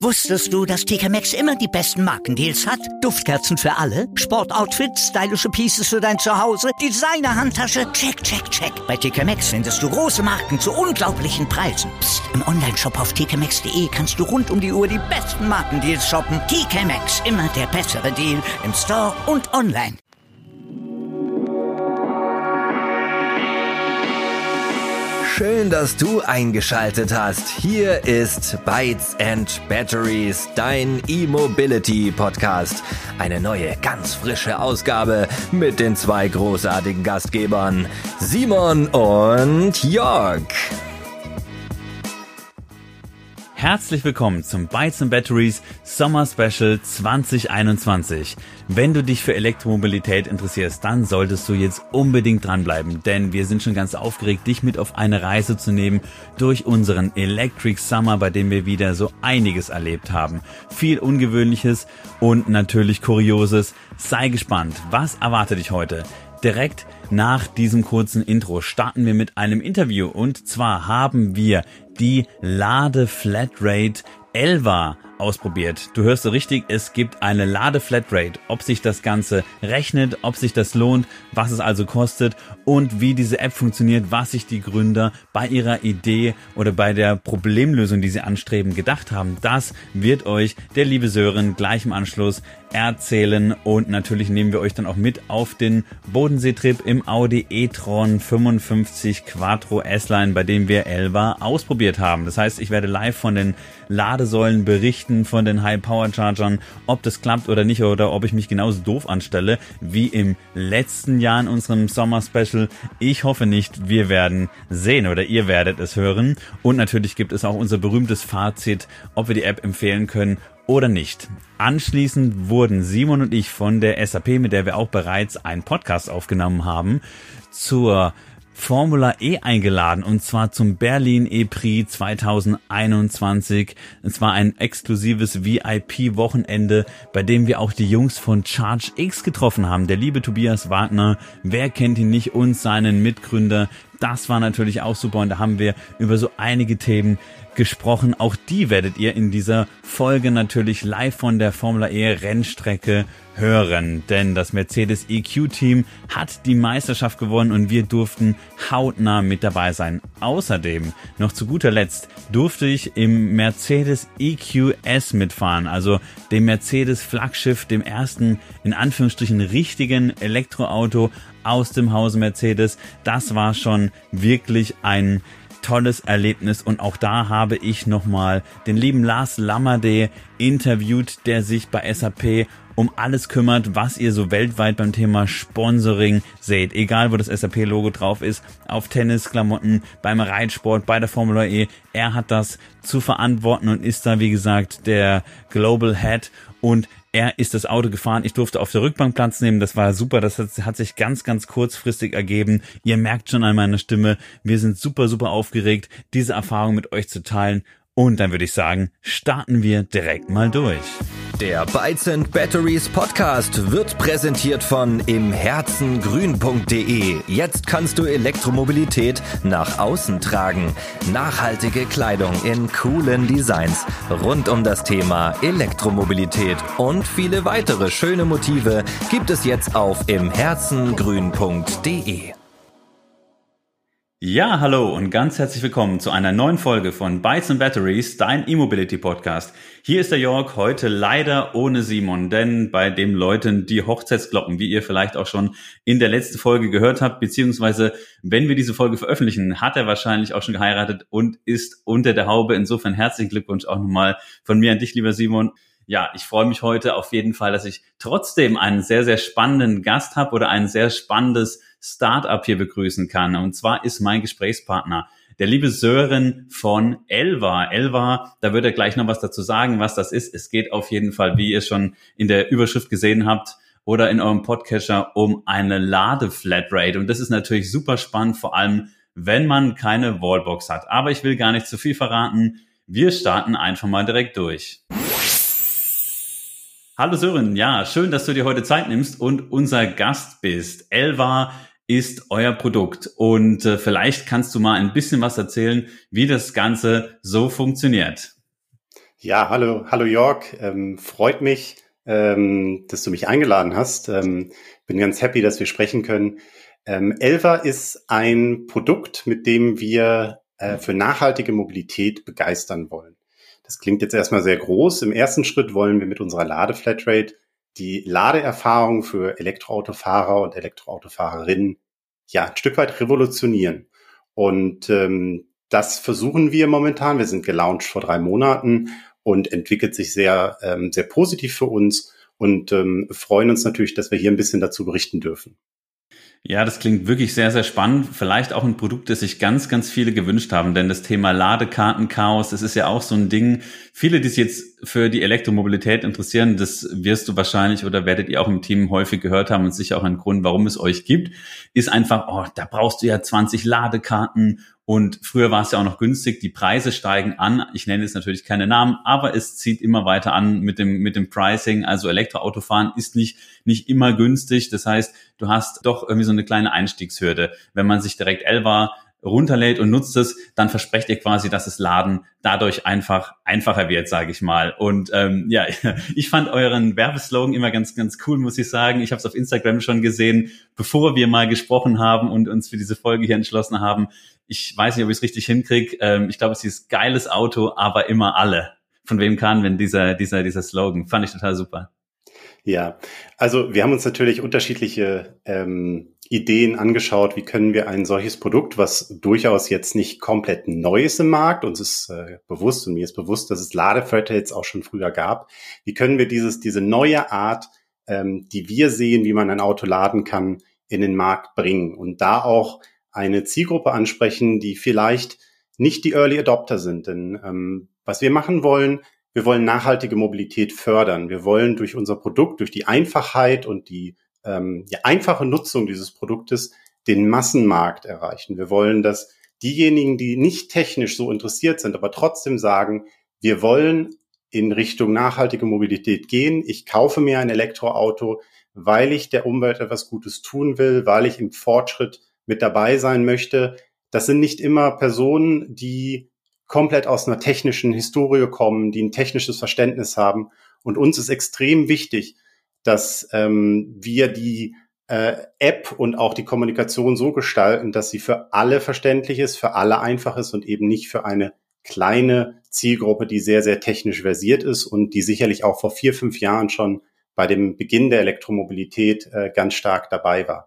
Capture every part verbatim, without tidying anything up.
Wusstest du, dass T K Maxx immer die besten Markendeals hat? Duftkerzen für alle, Sportoutfits, stylische Pieces für dein Zuhause, Designer-Handtasche, check, check, check. Bei T K Maxx findest du große Marken zu unglaublichen Preisen. Psst. Im Onlineshop auf t k maxx punkt de kannst du rund um die Uhr die besten Markendeals shoppen. T K Maxx, immer der bessere Deal im Store und online. Schön, dass du eingeschaltet hast. Hier ist Bytes and Batteries, dein E-Mobility-Podcast. Eine neue, ganz frische Ausgabe mit den zwei großartigen Gastgebern, Simon und Jörg. Herzlich willkommen zum Bytes and Batteries Summer Special zwanzig einundzwanzig. Wenn du dich für Elektromobilität interessierst, dann solltest du jetzt unbedingt dranbleiben, denn wir sind schon ganz aufgeregt, dich mit auf eine Reise zu nehmen durch unseren Electric Summer, bei dem wir wieder so einiges erlebt haben. Viel Ungewöhnliches und natürlich Kurioses. Sei gespannt, was erwartet dich heute? Direkt nach diesem kurzen Intro starten wir mit einem Interview, und zwar haben wir die Lade-Flatrate Elva ausprobiert. Du hörst so richtig, es gibt eine Lade-Flatrate. Ob sich das Ganze rechnet, ob sich das lohnt, was es also kostet und wie diese App funktioniert, was sich die Gründer bei ihrer Idee oder bei der Problemlösung, die sie anstreben, gedacht haben, das wird euch der liebe Sören gleich im Anschluss erzählen, und natürlich nehmen wir euch dann auch mit auf den Bodenseetrip im Audi e-tron fünfundfünfzig Quattro S-Line, bei dem wir Elva ausprobiert haben. Das heißt, ich werde live von den Ladesäulen berichten, von den High-Power-Chargern, ob das klappt oder nicht, oder ob ich mich genauso doof anstelle wie im letzten Jahr in unserem Sommer-Special. Ich hoffe nicht, wir werden sehen oder ihr werdet es hören. Und natürlich gibt es auch unser berühmtes Fazit, ob wir die App empfehlen können oder nicht. Anschließend wurden Simon und ich von der S A P, mit der wir auch bereits einen Podcast aufgenommen haben, zur Formula E eingeladen, und zwar zum Berlin E-Prix zwanzig einundzwanzig. Es war ein exklusives V I P-Wochenende, bei dem wir auch die Jungs von Charge X getroffen haben. Der liebe Tobias Wagner, wer kennt ihn nicht, und seinen Mitgründer. Das war natürlich auch super, und da haben wir über so einige Themen gesprochen. Auch die werdet ihr in dieser Folge natürlich live von der Formula E Rennstrecke hören, denn das Mercedes E Q-Team hat die Meisterschaft gewonnen und wir durften hautnah mit dabei sein. Außerdem, noch zu guter Letzt, durfte ich im Mercedes E Q S mitfahren, also dem Mercedes-Flaggschiff, dem ersten, in Anführungsstrichen, richtigen Elektroauto aus dem Hause Mercedes. Das war schon wirklich ein tolles Erlebnis, und auch da habe ich nochmal den lieben Lars Lammerde interviewt, der sich bei S A P um alles kümmert, was ihr so weltweit beim Thema Sponsoring seht. Egal, wo das S A P-Logo drauf ist, auf Tennisklamotten, beim Reitsport, bei der Formula E. Er hat das zu verantworten und ist da, wie gesagt, der Global Head, und er ist das Auto gefahren. Ich durfte auf der Rückbank Platz nehmen. Das war super. Das hat, hat sich ganz, ganz kurzfristig ergeben. Ihr merkt schon an meiner Stimme, wir sind super, super aufgeregt, diese Erfahrung mit euch zu teilen. Und dann würde ich sagen, starten wir direkt mal durch. Der Bytes and Batteries Podcast wird präsentiert von im Herzen grün punkt de. Jetzt kannst du Elektromobilität nach außen tragen. Nachhaltige Kleidung in coolen Designs rund um das Thema Elektromobilität und viele weitere schöne Motive gibt es jetzt auf im herzen grün punkt de. Ja, hallo und ganz herzlich willkommen zu einer neuen Folge von Bytes and Batteries, dein E-Mobility-Podcast. Hier ist der Jörg, heute leider ohne Simon, denn bei dem läuten die Hochzeitsglocken, wie ihr vielleicht auch schon in der letzten Folge gehört habt, beziehungsweise wenn wir diese Folge veröffentlichen, hat er wahrscheinlich auch schon geheiratet und ist unter der Haube. Insofern herzlichen Glückwunsch auch nochmal von mir an dich, lieber Simon. Ja, ich freue mich heute auf jeden Fall, dass ich trotzdem einen sehr, sehr spannenden Gast habe oder ein sehr spannendes Startup hier begrüßen kann. Und zwar ist mein Gesprächspartner der liebe Sören von Elva. Elva, da wird er gleich noch was dazu sagen, was das ist. Es geht auf jeden Fall, wie ihr schon in der Überschrift gesehen habt oder in eurem Podcatcher, um eine Lade-Flatrate. Und das ist natürlich super spannend, vor allem wenn man keine Wallbox hat. Aber ich will gar nicht zu viel verraten. Wir starten einfach mal direkt durch. Hallo Sören, ja, schön, dass du dir heute Zeit nimmst und unser Gast bist. Elva ist euer Produkt und äh, vielleicht kannst du mal ein bisschen was erzählen, wie das Ganze so funktioniert. Ja, hallo, hallo Jörg. Ähm, freut mich, ähm, dass du mich eingeladen hast. Ähm, bin ganz happy, dass wir sprechen können. Ähm, Elva ist ein Produkt, mit dem wir äh, für nachhaltige Mobilität begeistern wollen. Das klingt jetzt erstmal sehr groß. Im ersten Schritt wollen wir mit unserer Ladeflatrate die Ladeerfahrung für Elektroautofahrer und Elektroautofahrerinnen ja ein Stück weit revolutionieren. Und ähm, das versuchen wir momentan. Wir sind gelauncht vor drei Monaten und entwickelt sich sehr, ähm, sehr positiv für uns und ähm, freuen uns natürlich, dass wir hier ein bisschen dazu berichten dürfen. Ja, das klingt wirklich sehr, sehr spannend. Vielleicht auch ein Produkt, das sich ganz, ganz viele gewünscht haben, denn das Thema Ladekartenchaos, das ist ja auch so ein Ding. Viele, die sich jetzt für die Elektromobilität interessieren, das wirst du wahrscheinlich oder werdet ihr auch im Team häufig gehört haben und sicher auch ein Grund, warum es euch gibt, ist einfach, oh, da brauchst du ja zwanzig Ladekarten. Und früher war es ja auch noch günstig, die Preise steigen an. Ich nenne jetzt natürlich keine Namen, aber es zieht immer weiter an mit dem mit dem Pricing. Also Elektroautofahren ist nicht nicht immer günstig. Das heißt, du hast doch irgendwie so eine kleine Einstiegshürde. Wenn man sich direkt Elva runterlädt und nutzt es, dann versprecht ihr quasi, dass das Laden dadurch einfach einfacher wird, sage ich mal. Und ähm, ja, ich fand euren Werbeslogan immer ganz, ganz cool, muss ich sagen. Ich habe es auf Instagram schon gesehen, bevor wir mal gesprochen haben und uns für diese Folge hier entschlossen haben. Ich weiß nicht, ob ich es richtig hinkriege. Ähm, ich glaube, es ist geiles Auto, aber immer alle. Von wem kam denn dieser, dieser, dieser Slogan? Fand ich total super. Ja, also wir haben uns natürlich unterschiedliche ähm, Ideen angeschaut, wie können wir ein solches Produkt, was durchaus jetzt nicht komplett neu ist im Markt, uns ist äh, bewusst und mir ist bewusst, dass es Ladeflatrates auch schon früher gab, wie können wir dieses diese neue Art, ähm, die wir sehen, wie man ein Auto laden kann, in den Markt bringen und da auch eine Zielgruppe ansprechen, die vielleicht nicht die Early Adopter sind. Denn ähm, was wir machen wollen, wir wollen nachhaltige Mobilität fördern. Wir wollen durch unser Produkt, durch die Einfachheit und die, ähm, die einfache Nutzung dieses Produktes den Massenmarkt erreichen. Wir wollen, dass diejenigen, die nicht technisch so interessiert sind, aber trotzdem sagen, wir wollen in Richtung nachhaltige Mobilität gehen. Ich kaufe mir ein Elektroauto, weil ich der Umwelt etwas Gutes tun will, weil ich im Fortschritt mit dabei sein möchte. Das sind nicht immer Personen, die komplett aus einer technischen Historie kommen, die ein technisches Verständnis haben. Und uns ist extrem wichtig, dass ähm, wir die äh, App und auch die Kommunikation so gestalten, dass sie für alle verständlich ist, für alle einfach ist und eben nicht für eine kleine Zielgruppe, die sehr, sehr technisch versiert ist und die sicherlich auch vor vier, fünf Jahren schon bei dem Beginn der Elektromobilität äh, ganz stark dabei war.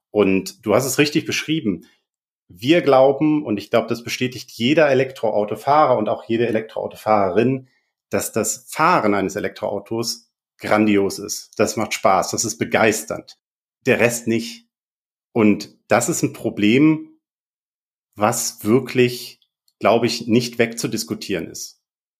Und du hast es richtig beschrieben. Wir glauben, und ich glaube, das bestätigt jeder Elektroautofahrer und auch jede Elektroautofahrerin, dass das Fahren eines Elektroautos grandios ist. Das macht Spaß, das ist begeisternd. Der Rest nicht. Und das ist ein Problem, was wirklich, glaube ich, nicht wegzudiskutieren ist.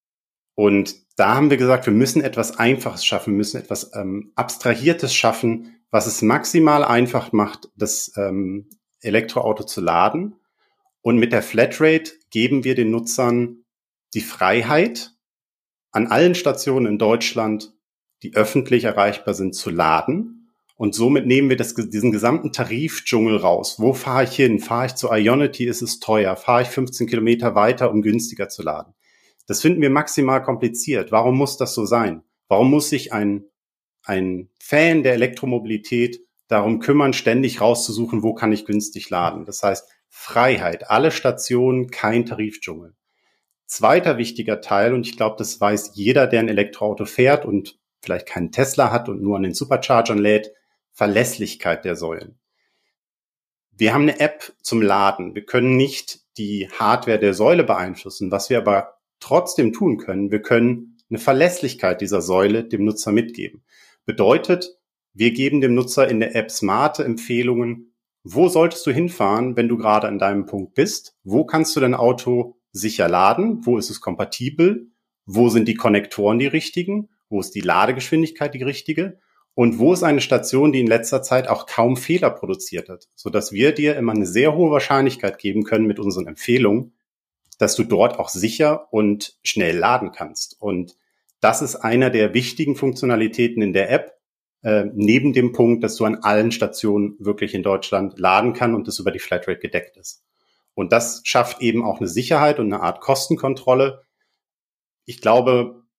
Und da haben wir gesagt, wir müssen etwas Einfaches schaffen, wir müssen etwas ähm, Abstrahiertes schaffen, was es maximal einfach macht, das ähm, Elektroauto zu laden. Und mit der Flatrate geben wir den Nutzern die Freiheit, an allen Stationen in Deutschland, die öffentlich erreichbar sind, zu laden. Und somit nehmen wir das, diesen gesamten Tarifdschungel raus. Wo fahre ich hin? Fahre ich zu Ionity, ist es teuer? Fahre ich fünfzehn Kilometer weiter, um günstiger zu laden? Das finden wir maximal kompliziert. Warum muss das so sein? Warum muss sich ein, ein Fan der Elektromobilität darum kümmern, ständig rauszusuchen, wo kann ich günstig laden? Das heißt, Freiheit, alle Stationen, kein Tarifdschungel. Zweiter wichtiger Teil, und ich glaube, das weiß jeder, der ein Elektroauto fährt und vielleicht keinen Tesla hat und nur an den Superchargern lädt, Verlässlichkeit der Säulen. Wir haben eine App zum Laden. Wir können nicht die Hardware der Säule beeinflussen. Was wir aber trotzdem tun können, wir können eine Verlässlichkeit dieser Säule dem Nutzer mitgeben. Bedeutet, wir geben dem Nutzer in der App smarte Empfehlungen, wo solltest du hinfahren, wenn du gerade an deinem Punkt bist? Wo kannst du dein Auto sicher laden? Wo ist es kompatibel? Wo sind die Konnektoren die richtigen? Wo ist die Ladegeschwindigkeit die richtige? Und wo ist eine Station, die in letzter Zeit auch kaum Fehler produziert hat, sodass wir dir immer eine sehr hohe Wahrscheinlichkeit geben können mit unseren Empfehlungen, dass du dort auch sicher und schnell laden kannst. Und das ist einer der wichtigen Funktionalitäten in der App, äh, neben dem Punkt, dass du an allen Stationen wirklich in Deutschland laden kannst und das über die Flatrate gedeckt ist. Und das schafft eben auch eine Sicherheit und eine Art Kostenkontrolle. Ich glaube,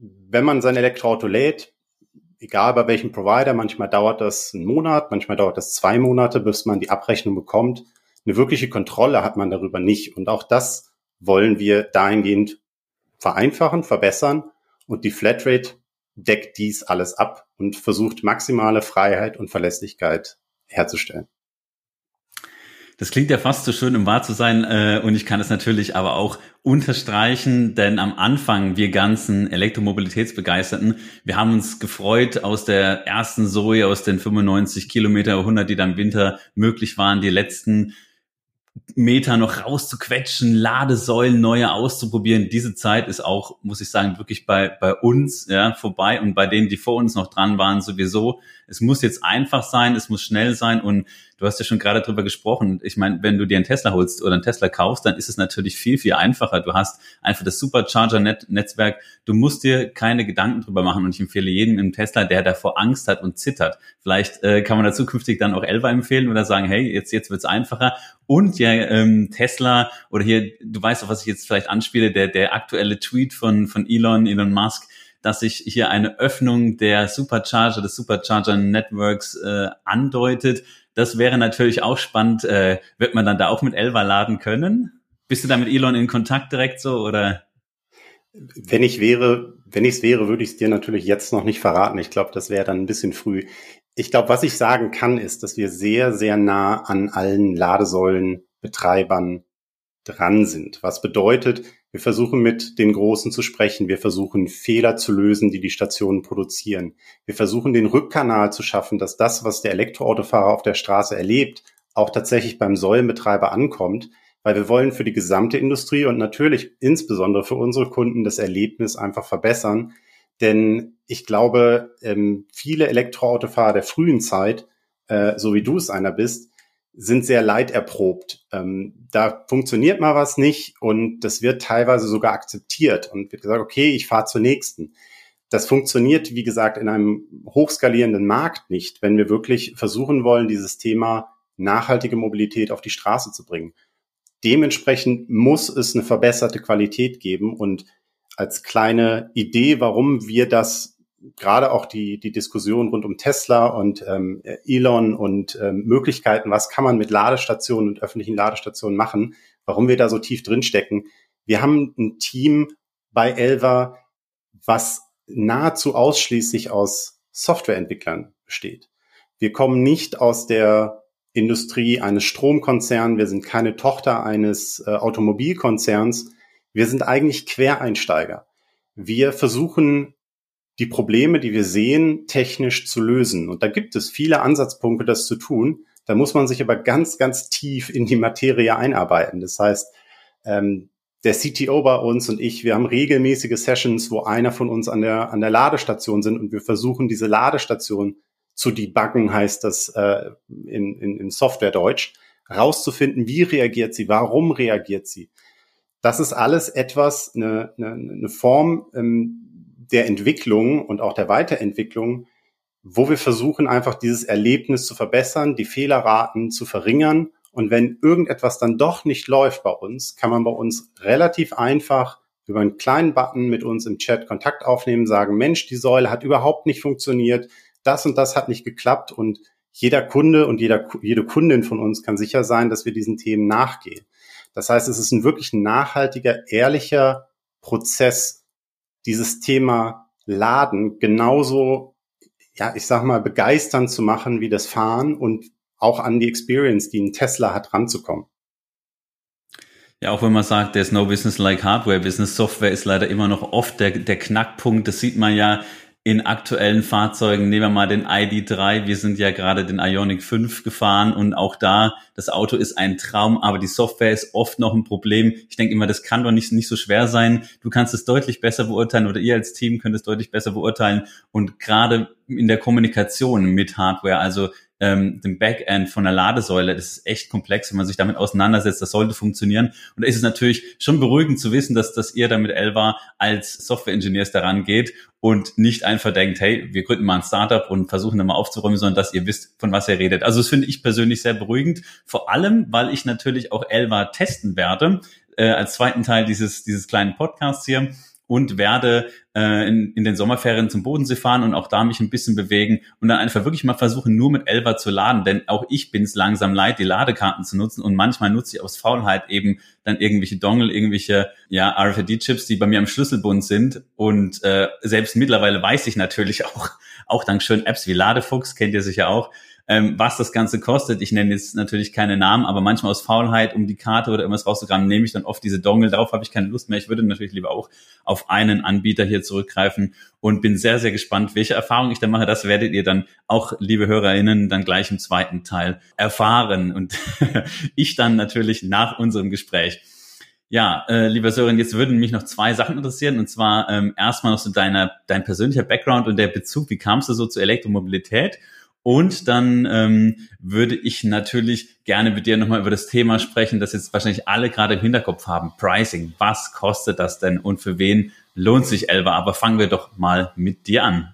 wenn man sein Elektroauto lädt, egal bei welchem Provider, manchmal dauert das einen Monat, manchmal dauert das zwei Monate, bis man die Abrechnung bekommt. Eine wirkliche Kontrolle hat man darüber nicht. Und auch das wollen wir dahingehend vereinfachen, verbessern. Und die Flatrate deckt dies alles ab und versucht maximale Freiheit und Verlässlichkeit herzustellen. Das klingt ja fast so schön, um wahr zu sein, äh, und ich kann es natürlich aber auch unterstreichen, denn am Anfang, wir ganzen Elektromobilitätsbegeisterten, wir haben uns gefreut aus der ersten Zoe, aus den fünfundneunzig Kilometer, hundert, die dann im Winter möglich waren, die letzten Meter noch rauszuquetschen, Ladesäulen neue auszuprobieren. Diese Zeit ist auch, muss ich sagen, wirklich bei bei uns ja vorbei und bei denen, die vor uns noch dran waren, sowieso. Es muss jetzt einfach sein, es muss schnell sein und du hast ja schon gerade drüber gesprochen. Ich meine, wenn du dir einen Tesla holst oder einen Tesla kaufst, dann ist es natürlich viel, viel einfacher. Du hast einfach das Supercharger-Netzwerk. Du musst dir keine Gedanken drüber machen und ich empfehle jedem im Tesla, der davor Angst hat und zittert. Vielleicht äh, kann man da zukünftig dann auch Elva empfehlen oder sagen, hey, jetzt jetzt wird's einfacher. Und ja, ähm, Tesla oder hier, du weißt, auf was ich jetzt vielleicht anspiele, der der aktuelle Tweet von von Elon, Elon Musk, dass sich hier eine Öffnung der Supercharger, des Supercharger-Networks äh, andeutet. Das wäre natürlich auch spannend. Äh, wird man dann da auch mit Elva laden können? Bist du da mit Elon in Kontakt direkt so, oder? Wenn ich wäre, wenn ich es wäre, würde ich es dir natürlich jetzt noch nicht verraten. Ich glaube, das wäre dann ein bisschen früh. Ich glaube, was ich sagen kann, ist, dass wir sehr, sehr nah an allen Ladesäulenbetreibern dran sind. Was bedeutet, wir versuchen mit den Großen zu sprechen. Wir versuchen Fehler zu lösen, die die Stationen produzieren. Wir versuchen den Rückkanal zu schaffen, dass das, was der Elektroautofahrer auf der Straße erlebt, auch tatsächlich beim Säulenbetreiber ankommt. Weil wir wollen für die gesamte Industrie und natürlich insbesondere für unsere Kunden das Erlebnis einfach verbessern. Denn ich glaube, viele Elektroautofahrer der frühen Zeit, so wie du es einer bist, sind sehr leiderprobt. Ähm, da funktioniert mal was nicht und das wird teilweise sogar akzeptiert und wird gesagt, okay, ich fahre zur nächsten. Das funktioniert, wie gesagt, in einem hochskalierenden Markt nicht, wenn wir wirklich versuchen wollen, dieses Thema nachhaltige Mobilität auf die Straße zu bringen. Dementsprechend muss es eine verbesserte Qualität geben und als kleine Idee, warum wir das gerade auch die die Diskussion rund um Tesla und ähm, Elon und ähm, Möglichkeiten, was kann man mit Ladestationen und öffentlichen Ladestationen machen, warum wir da so tief drin stecken. Wir haben ein Team bei Elva, was nahezu ausschließlich aus Softwareentwicklern besteht. Wir kommen nicht aus der Industrie eines Stromkonzerns, wir sind keine Tochter eines äh, Automobilkonzerns, wir sind eigentlich Quereinsteiger. Wir versuchen die Probleme, die wir sehen, technisch zu lösen. Und da gibt es viele Ansatzpunkte, das zu tun. Da muss man sich aber ganz, ganz tief in die Materie einarbeiten. Das heißt, ähm, der C T O bei uns und ich, wir haben regelmäßige Sessions, wo einer von uns an der an der Ladestation sind und wir versuchen, diese Ladestation zu debuggen, heißt das äh, in, in, in Softwaredeutsch, rauszufinden, wie reagiert sie, warum reagiert sie. Das ist alles etwas, eine, eine, eine Form ähm, der Entwicklung und auch der Weiterentwicklung, wo wir versuchen, einfach dieses Erlebnis zu verbessern, die Fehlerraten zu verringern. Und wenn irgendetwas dann doch nicht läuft bei uns, kann man bei uns relativ einfach über einen kleinen Button mit uns im Chat Kontakt aufnehmen, sagen, Mensch, die Säule hat überhaupt nicht funktioniert, das und das hat nicht geklappt. Und jeder Kunde und jeder, jede Kundin von uns kann sicher sein, dass wir diesen Themen nachgehen. Das heißt, es ist ein wirklich nachhaltiger, ehrlicher Prozess, dieses Thema Laden genauso, ja, ich sag mal, begeisternd zu machen wie das Fahren und auch an die Experience, die ein Tesla hat, ranzukommen. Ja, auch wenn man sagt, there's no business like hardware business, Software ist leider immer noch oft der, der Knackpunkt. Das sieht man ja in aktuellen Fahrzeugen. Nehmen wir mal den I D drei. Wir sind ja gerade den Ioniq fünf gefahren und auch da, das Auto ist ein Traum, aber die Software ist oft noch ein Problem. Ich denke immer, das kann doch nicht, nicht so schwer sein. Du kannst es deutlich besser beurteilen oder ihr als Team könnt es deutlich besser beurteilen und gerade in der Kommunikation mit Hardware, also ähm, dem Backend von der Ladesäule, das ist echt komplex, wenn man sich damit auseinandersetzt, das sollte funktionieren. Und da ist es natürlich schon beruhigend zu wissen, dass, dass ihr da mit Elva als Software-Engineers daran geht und nicht einfach denkt, hey, wir gründen mal ein Startup und versuchen da mal aufzuräumen, sondern dass ihr wisst, von was ihr redet. Also das finde ich persönlich sehr beruhigend, vor allem, weil ich natürlich auch Elva testen werde, äh, als zweiten Teil dieses dieses kleinen Podcasts hier. und werde äh, in, in den Sommerferien zum Bodensee fahren und auch da mich ein bisschen bewegen und dann einfach wirklich mal versuchen, nur mit Elva zu laden, denn auch ich bin es langsam leid, die Ladekarten zu nutzen und manchmal nutze ich aus Faulheit eben dann irgendwelche Dongle, irgendwelche ja R F I D-Chips, die bei mir am Schlüsselbund sind und äh, selbst mittlerweile weiß ich natürlich auch, auch dank schönen Apps wie Ladefuchs, kennt ihr sicher auch, ähm, was das Ganze kostet. Ich nenne jetzt natürlich keine Namen, aber manchmal aus Faulheit, um die Karte oder irgendwas rauszugraben, nehme ich dann oft diese Dongle. Darauf habe ich keine Lust mehr. Ich würde natürlich lieber auch auf einen Anbieter hier zurückgreifen und bin sehr, sehr gespannt, welche Erfahrungen ich da mache. Das werdet ihr dann auch, liebe HörerInnen, dann gleich im zweiten Teil erfahren und ich dann natürlich nach unserem Gespräch. Ja, äh, lieber Sören, jetzt würden mich noch zwei Sachen interessieren und zwar ähm, erstmal noch so deine, dein persönlicher Background und der Bezug. Wie kamst du so zur Elektromobilität? Und dann ähm, würde ich natürlich gerne mit dir nochmal über das Thema sprechen, das jetzt wahrscheinlich alle gerade im Hinterkopf haben. Pricing. Was kostet das denn und für wen lohnt sich Elva? Aber fangen wir doch mal mit dir an.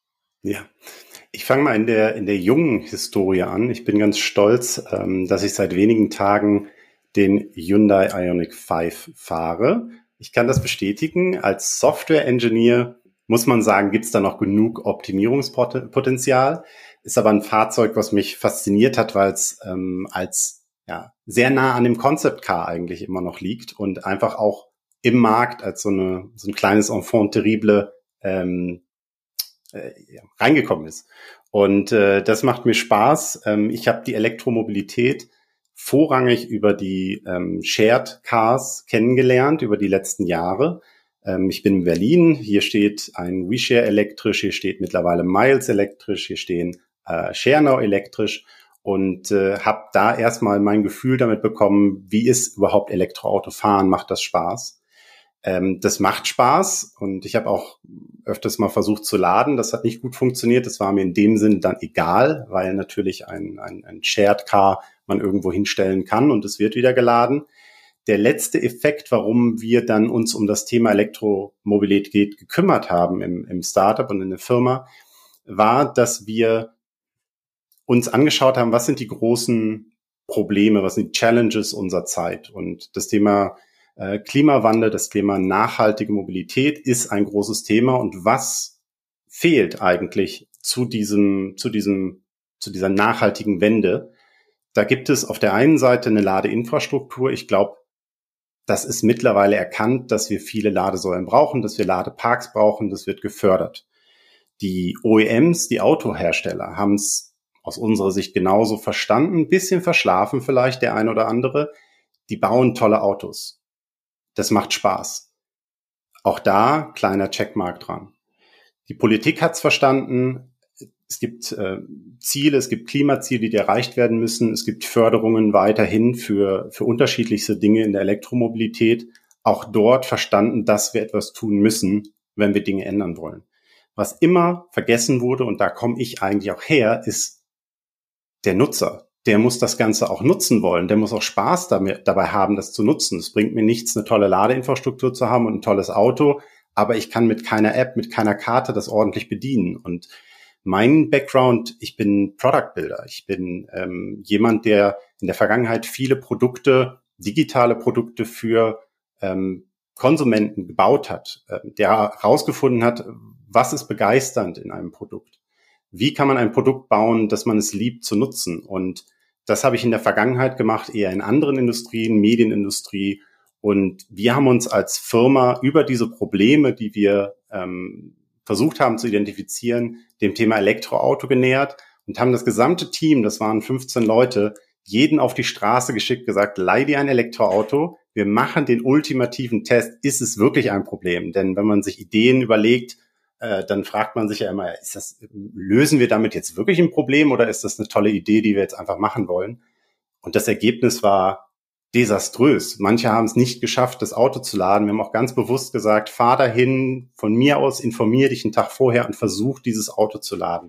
Ja, ich fange mal in der in der jungen Historie an. Ich bin ganz stolz, ähm, dass ich seit wenigen Tagen den Hyundai Ioniq fünf fahre. Ich kann das bestätigen. Als Software-Engineer muss man sagen, gibt es da noch genug Optimierungspotenzial. Ist aber ein Fahrzeug, was mich fasziniert hat, weil es ähm, als ja sehr nah an dem Concept Car eigentlich immer noch liegt und einfach auch im Markt als so eine so ein kleines Enfant terrible ähm, äh, ja, reingekommen ist. Und äh, das macht mir Spaß. Ähm, ich habe die Elektromobilität vorrangig über die ähm, Shared Cars kennengelernt über die letzten Jahre. Ähm, ich bin in Berlin. Hier steht ein WeShare elektrisch, hier steht mittlerweile Miles elektrisch, hier stehen äh, ShareNow elektrisch und äh, habe da erstmal mein Gefühl damit bekommen, wie ist überhaupt Elektroauto fahren, macht das Spaß? Ähm, das macht Spaß und ich habe auch öfters mal versucht zu laden. Das hat nicht gut funktioniert. Das war mir in dem Sinn dann egal, weil natürlich ein, ein, ein Shared Car man irgendwo hinstellen kann und es wird wieder geladen. Der letzte Effekt, warum wir dann uns um das Thema Elektromobilität gekümmert haben im, im Startup und in der Firma, war, dass wir uns angeschaut haben, was sind die großen Probleme, was sind die Challenges unserer Zeit. Und das Thema äh, Klimawandel, das Thema nachhaltige Mobilität ist ein großes Thema. Und was fehlt eigentlich zu diesem, zu diesem, zu dieser nachhaltigen Wende? Da gibt es auf der einen Seite eine Ladeinfrastruktur. Ich glaube, das ist mittlerweile erkannt, dass wir viele Ladesäulen brauchen, dass wir Ladeparks brauchen. Das wird gefördert. Die O E Ms, die Autohersteller, haben es aus unserer Sicht genauso verstanden, ein bisschen verschlafen vielleicht der ein oder andere. Die bauen tolle Autos. Das macht Spaß. Auch da kleiner Checkmark dran. Die Politik hat es verstanden. Es gibt äh, Ziele, es gibt Klimaziele, die erreicht werden müssen. Es gibt Förderungen weiterhin für, für unterschiedlichste Dinge in der Elektromobilität. Auch dort verstanden, dass wir etwas tun müssen, wenn wir Dinge ändern wollen. Was immer vergessen wurde, und da komme ich eigentlich auch her, ist der Nutzer. Der muss das Ganze auch nutzen wollen. Der muss auch Spaß damit, dabei haben, das zu nutzen. Es bringt mir nichts, eine tolle Ladeinfrastruktur zu haben und ein tolles Auto, aber ich kann mit keiner App, mit keiner Karte das ordentlich bedienen. Und mein Background, ich bin Product Builder. Ich bin ähm, jemand, der in der Vergangenheit viele Produkte, digitale Produkte für ähm, Konsumenten gebaut hat, äh, der herausgefunden hat, was ist begeisternd in einem Produkt. Wie kann man ein Produkt bauen, dass man es liebt zu nutzen? Und das habe ich in der Vergangenheit gemacht, eher in anderen Industrien, Medienindustrie. Und wir haben uns als Firma über diese Probleme, die wir ähm, versucht haben zu identifizieren, dem Thema Elektroauto genähert und haben das gesamte Team, das waren fünfzehn Leute, jeden auf die Straße geschickt, gesagt, leih dir ein Elektroauto. Wir machen den ultimativen Test. Ist es wirklich ein Problem? Denn wenn man sich Ideen überlegt, dann fragt man sich ja immer, ist das, lösen wir damit jetzt wirklich ein Problem oder ist das eine tolle Idee, die wir jetzt einfach machen wollen? Und das Ergebnis war desaströs. Manche haben es nicht geschafft, das Auto zu laden. Wir haben auch ganz bewusst gesagt, fahr dahin, von mir aus informier dich einen Tag vorher und versuch, dieses Auto zu laden.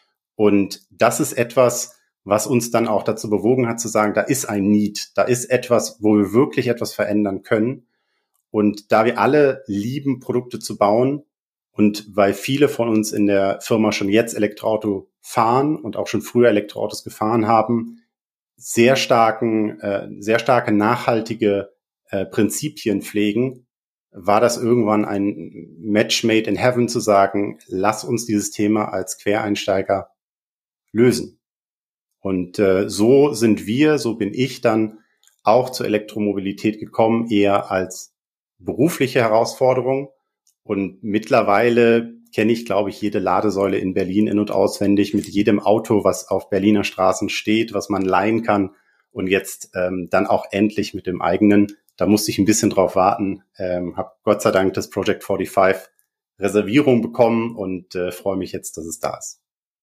Und das ist etwas, was uns dann auch dazu bewogen hat, zu sagen, da ist ein Need, da ist etwas, wo wir wirklich etwas verändern können. Und da wir alle lieben, Produkte zu bauen, und weil viele von uns in der Firma schon jetzt Elektroauto fahren und auch schon früher Elektroautos gefahren haben, sehr starken, äh, sehr starke nachhaltige äh, Prinzipien pflegen, war das irgendwann ein Match made in heaven zu sagen, lass uns dieses Thema als Quereinsteiger lösen. Und äh, so sind wir, so bin ich dann auch zur Elektromobilität gekommen, eher als berufliche Herausforderung. Und mittlerweile kenne ich, glaube ich, jede Ladesäule in Berlin in- und auswendig mit jedem Auto, was auf Berliner Straßen steht, was man leihen kann. Und jetzt ähm, dann auch endlich mit dem eigenen. Da musste ich ein bisschen drauf warten, ähm, habe Gott sei Dank das Project forty-five Reservierung bekommen und äh, freue mich jetzt, dass es da ist.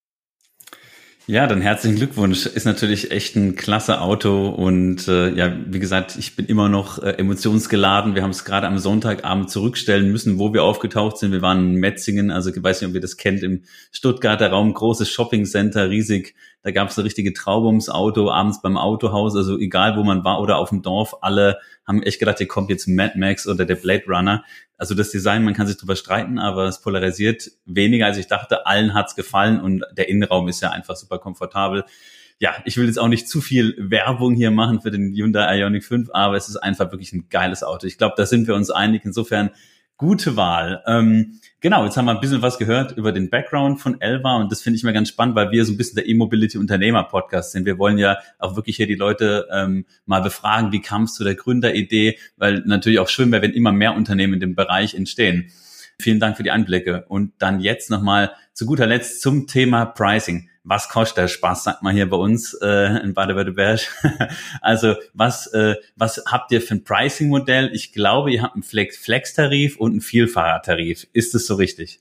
Ja, dann herzlichen Glückwunsch. Ist natürlich echt ein klasse Auto und äh, ja, wie gesagt, ich bin immer noch äh, emotionsgeladen. Wir haben es gerade am Sonntagabend zurückstellen müssen, wo wir aufgetaucht sind. Wir waren in Metzingen, also ich weiß nicht, ob ihr das kennt, im Stuttgarter Raum, großes Shoppingcenter, riesig. Da gab es eine richtige Traube ums Auto, abends beim Autohaus, also egal wo man war oder auf dem Dorf, alle haben echt gedacht, hier kommt jetzt Mad Max oder der Blade Runner. Also das Design, man kann sich drüber streiten, aber es polarisiert weniger, als ich dachte. Allen hat's gefallen und der Innenraum ist ja einfach super komfortabel. Ja, ich will jetzt auch nicht zu viel Werbung hier machen für den Hyundai Ioniq fünf, aber es ist einfach wirklich ein geiles Auto. Ich glaube, da sind wir uns einig. Insofern gute Wahl. Ähm, genau, jetzt haben wir ein bisschen was gehört über den Background von Elva und das finde ich mal ganz spannend, weil wir so ein bisschen der E-Mobility-Unternehmer-Podcast sind. Wir wollen ja auch wirklich hier die Leute ähm, mal befragen, wie kam es zu der Gründeridee, weil natürlich auch schön wäre, wenn immer mehr Unternehmen in dem Bereich entstehen. Vielen Dank für die Einblicke. Und dann jetzt nochmal zu guter Letzt zum Thema Pricing. Was kostet der Spaß, sagt man hier bei uns äh, in Baden-Württemberg. Also was äh, was habt ihr für ein Pricing-Modell? Ich glaube, ihr habt einen Flex-Tarif und einen Vielfahrertarif. Ist das so richtig?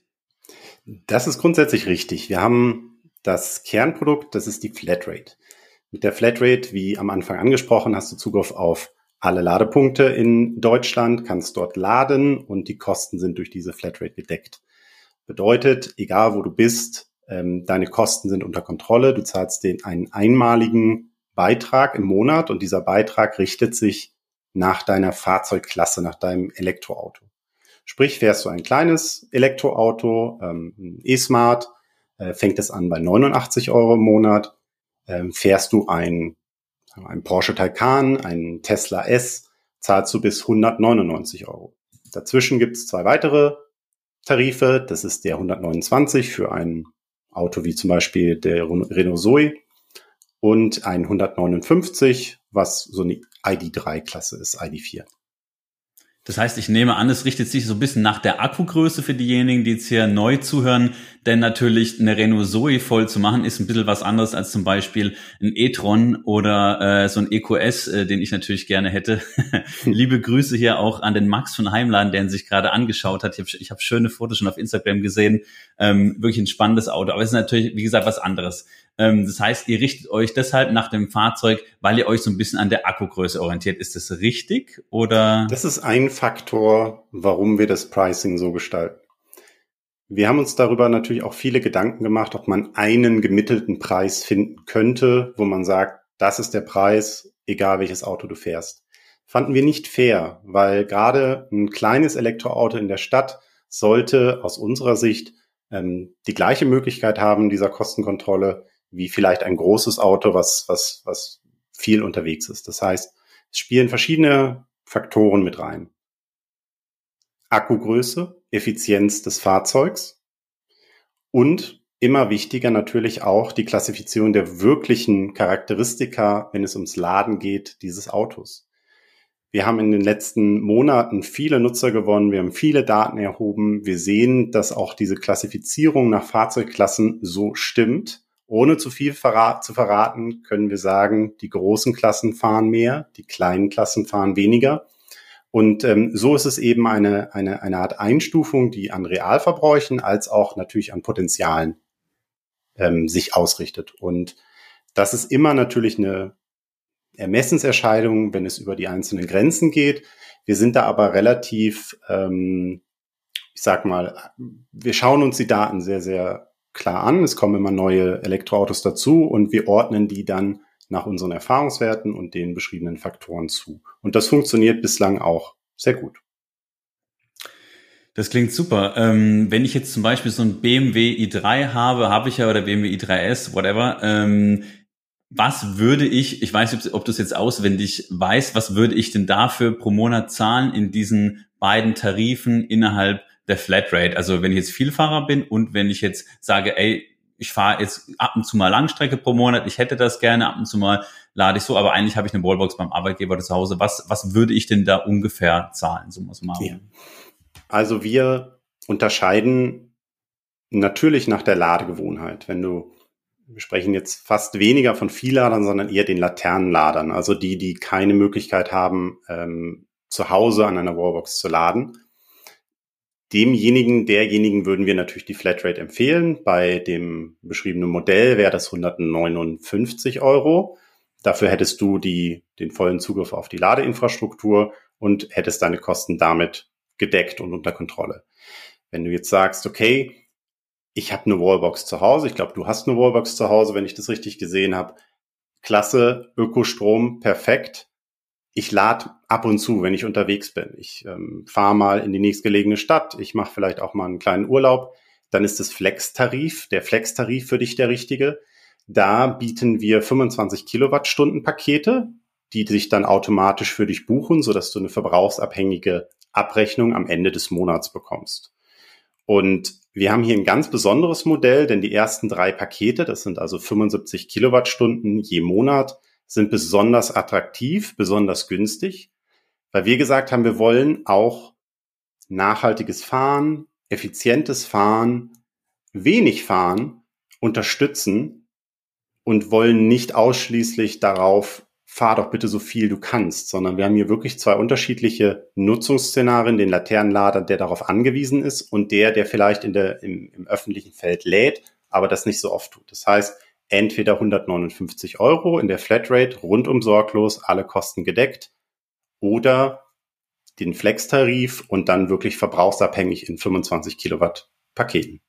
Das ist grundsätzlich richtig. Wir haben das Kernprodukt, das ist die Flatrate. Mit der Flatrate, wie am Anfang angesprochen, hast du Zugriff auf alle Ladepunkte in Deutschland, kannst dort laden und die Kosten sind durch diese Flatrate gedeckt. Bedeutet, egal wo du bist, ähm, deine Kosten sind unter Kontrolle. Du zahlst den einen einmaligen Beitrag im Monat und dieser Beitrag richtet sich nach deiner Fahrzeugklasse, nach deinem Elektroauto. Sprich, fährst du ein kleines Elektroauto, ähm, ein E-Smart, äh, fängt es an bei neunundachtzig Euro im Monat. Ähm, fährst du ein, ein Porsche Taycan, ein Tesla S, zahlst du bis hundertneunundneunzig Euro. Dazwischen gibt es zwei weitere Tarife. Das ist der hundertneunundzwanzig für ein Auto wie zum Beispiel der Renault Zoe und ein hundertneunundfünfzig, was so eine I D drei Klasse ist, I D vier. Das heißt, ich nehme an, es richtet sich so ein bisschen nach der Akkugröße für diejenigen, die jetzt hier neu zuhören, denn natürlich eine Renault Zoe voll zu machen, ist ein bisschen was anderes als zum Beispiel ein e-tron oder äh, so ein E Q S, äh, den ich natürlich gerne hätte. Liebe Grüße hier auch an den Max von Heimladen, der ihn sich gerade angeschaut hat. Ich habe ich hab schöne Fotos schon auf Instagram gesehen. Ähm, wirklich ein spannendes Auto, aber es ist natürlich, wie gesagt, was anderes. Ähm, das heißt, ihr richtet euch deshalb nach dem Fahrzeug, weil ihr euch so ein bisschen an der Akkugröße orientiert. Ist das richtig oder? Das ist ein Faktor, warum wir das Pricing so gestalten. Wir haben uns darüber natürlich auch viele Gedanken gemacht, ob man einen gemittelten Preis finden könnte, wo man sagt, das ist der Preis, egal welches Auto du fährst. Fanden wir nicht fair, weil gerade ein kleines Elektroauto in der Stadt sollte aus unserer Sicht ähm, die gleiche Möglichkeit haben dieser Kostenkontrolle wie vielleicht ein großes Auto, was was was viel unterwegs ist. Das heißt, es spielen verschiedene Faktoren mit rein. Akkugröße, Effizienz des Fahrzeugs und immer wichtiger natürlich auch die Klassifizierung der wirklichen Charakteristika, wenn es ums Laden geht, dieses Autos. Wir haben in den letzten Monaten viele Nutzer gewonnen, wir haben viele Daten erhoben. Wir sehen, dass auch diese Klassifizierung nach Fahrzeugklassen so stimmt. Ohne zu viel verrat- zu verraten, können wir sagen, die großen Klassen fahren mehr, die kleinen Klassen fahren weniger. Und ähm, so ist es eben eine, eine, eine Art Einstufung, die an Realverbräuchen als auch natürlich an Potenzialen ähm, sich ausrichtet. Und das ist immer natürlich eine Ermessenserscheidung, wenn es über die einzelnen Grenzen geht. Wir sind da aber relativ, ähm, ich sag mal, wir schauen uns die Daten sehr, sehr klar an. Es kommen immer neue Elektroautos dazu und wir ordnen die dann nach unseren Erfahrungswerten und den beschriebenen Faktoren zu. Und das funktioniert bislang auch sehr gut. Das klingt super. Ähm, wenn ich jetzt zum Beispiel so ein B M W i drei habe, habe ich ja, oder B M W i drei S, whatever, ähm, was würde ich, ich weiß nicht, ob du es jetzt auswendig weißt, was würde ich denn dafür pro Monat zahlen in diesen beiden Tarifen innerhalb der Flatrate. Also wenn ich jetzt Vielfahrer bin und wenn ich jetzt sage, ey, ich fahre jetzt ab und zu mal Langstrecke pro Monat, ich hätte das gerne, ab und zu mal lade ich so, aber eigentlich habe ich eine Wallbox beim Arbeitgeber zu Hause. Was, was würde ich denn da ungefähr zahlen? So muss man ja. Also wir unterscheiden natürlich nach der Ladegewohnheit. Wenn du, wir sprechen jetzt fast weniger von Vielladern, sondern eher den Laternenladern, also die, die keine Möglichkeit haben, ähm, zu Hause an einer Wallbox zu laden. Demjenigen, derjenigen würden wir natürlich die Flatrate empfehlen. Bei dem beschriebenen Modell wäre das hundertneunundfünfzig Euro. Dafür hättest du die, den vollen Zugriff auf die Ladeinfrastruktur und hättest deine Kosten damit gedeckt und unter Kontrolle. Wenn du jetzt sagst, okay, ich habe eine Wallbox zu Hause, ich glaube, du hast eine Wallbox zu Hause, wenn ich das richtig gesehen habe, klasse, Ökostrom, perfekt. Ich lade ab und zu, wenn ich unterwegs bin. Ich ähm, fahre mal in die nächstgelegene Stadt. Ich mache vielleicht auch mal einen kleinen Urlaub. Dann ist das Flex-Tarif, der Flex-Tarif für dich der richtige. Da bieten wir fünfundzwanzig Kilowattstunden Pakete, die sich dann automatisch für dich buchen, sodass du eine verbrauchsabhängige Abrechnung am Ende des Monats bekommst. Und wir haben hier ein ganz besonderes Modell, denn die ersten drei Pakete, das sind also fünfundsiebzig Kilowattstunden je Monat, sind besonders attraktiv, besonders günstig, weil wir gesagt haben, wir wollen auch nachhaltiges Fahren, effizientes Fahren, wenig Fahren unterstützen und wollen nicht ausschließlich darauf, fahr doch bitte so viel du kannst, sondern wir haben hier wirklich zwei unterschiedliche Nutzungsszenarien, den Laternenlader, der darauf angewiesen ist, und der, der vielleicht in der, im, im öffentlichen Feld lädt, aber das nicht so oft tut. Das heißt, entweder hundertneunundfünfzig Euro in der Flatrate, rundum sorglos, alle Kosten gedeckt, oder den Flex-Tarif und dann wirklich verbrauchsabhängig in fünfundzwanzig Kilowatt Paketen.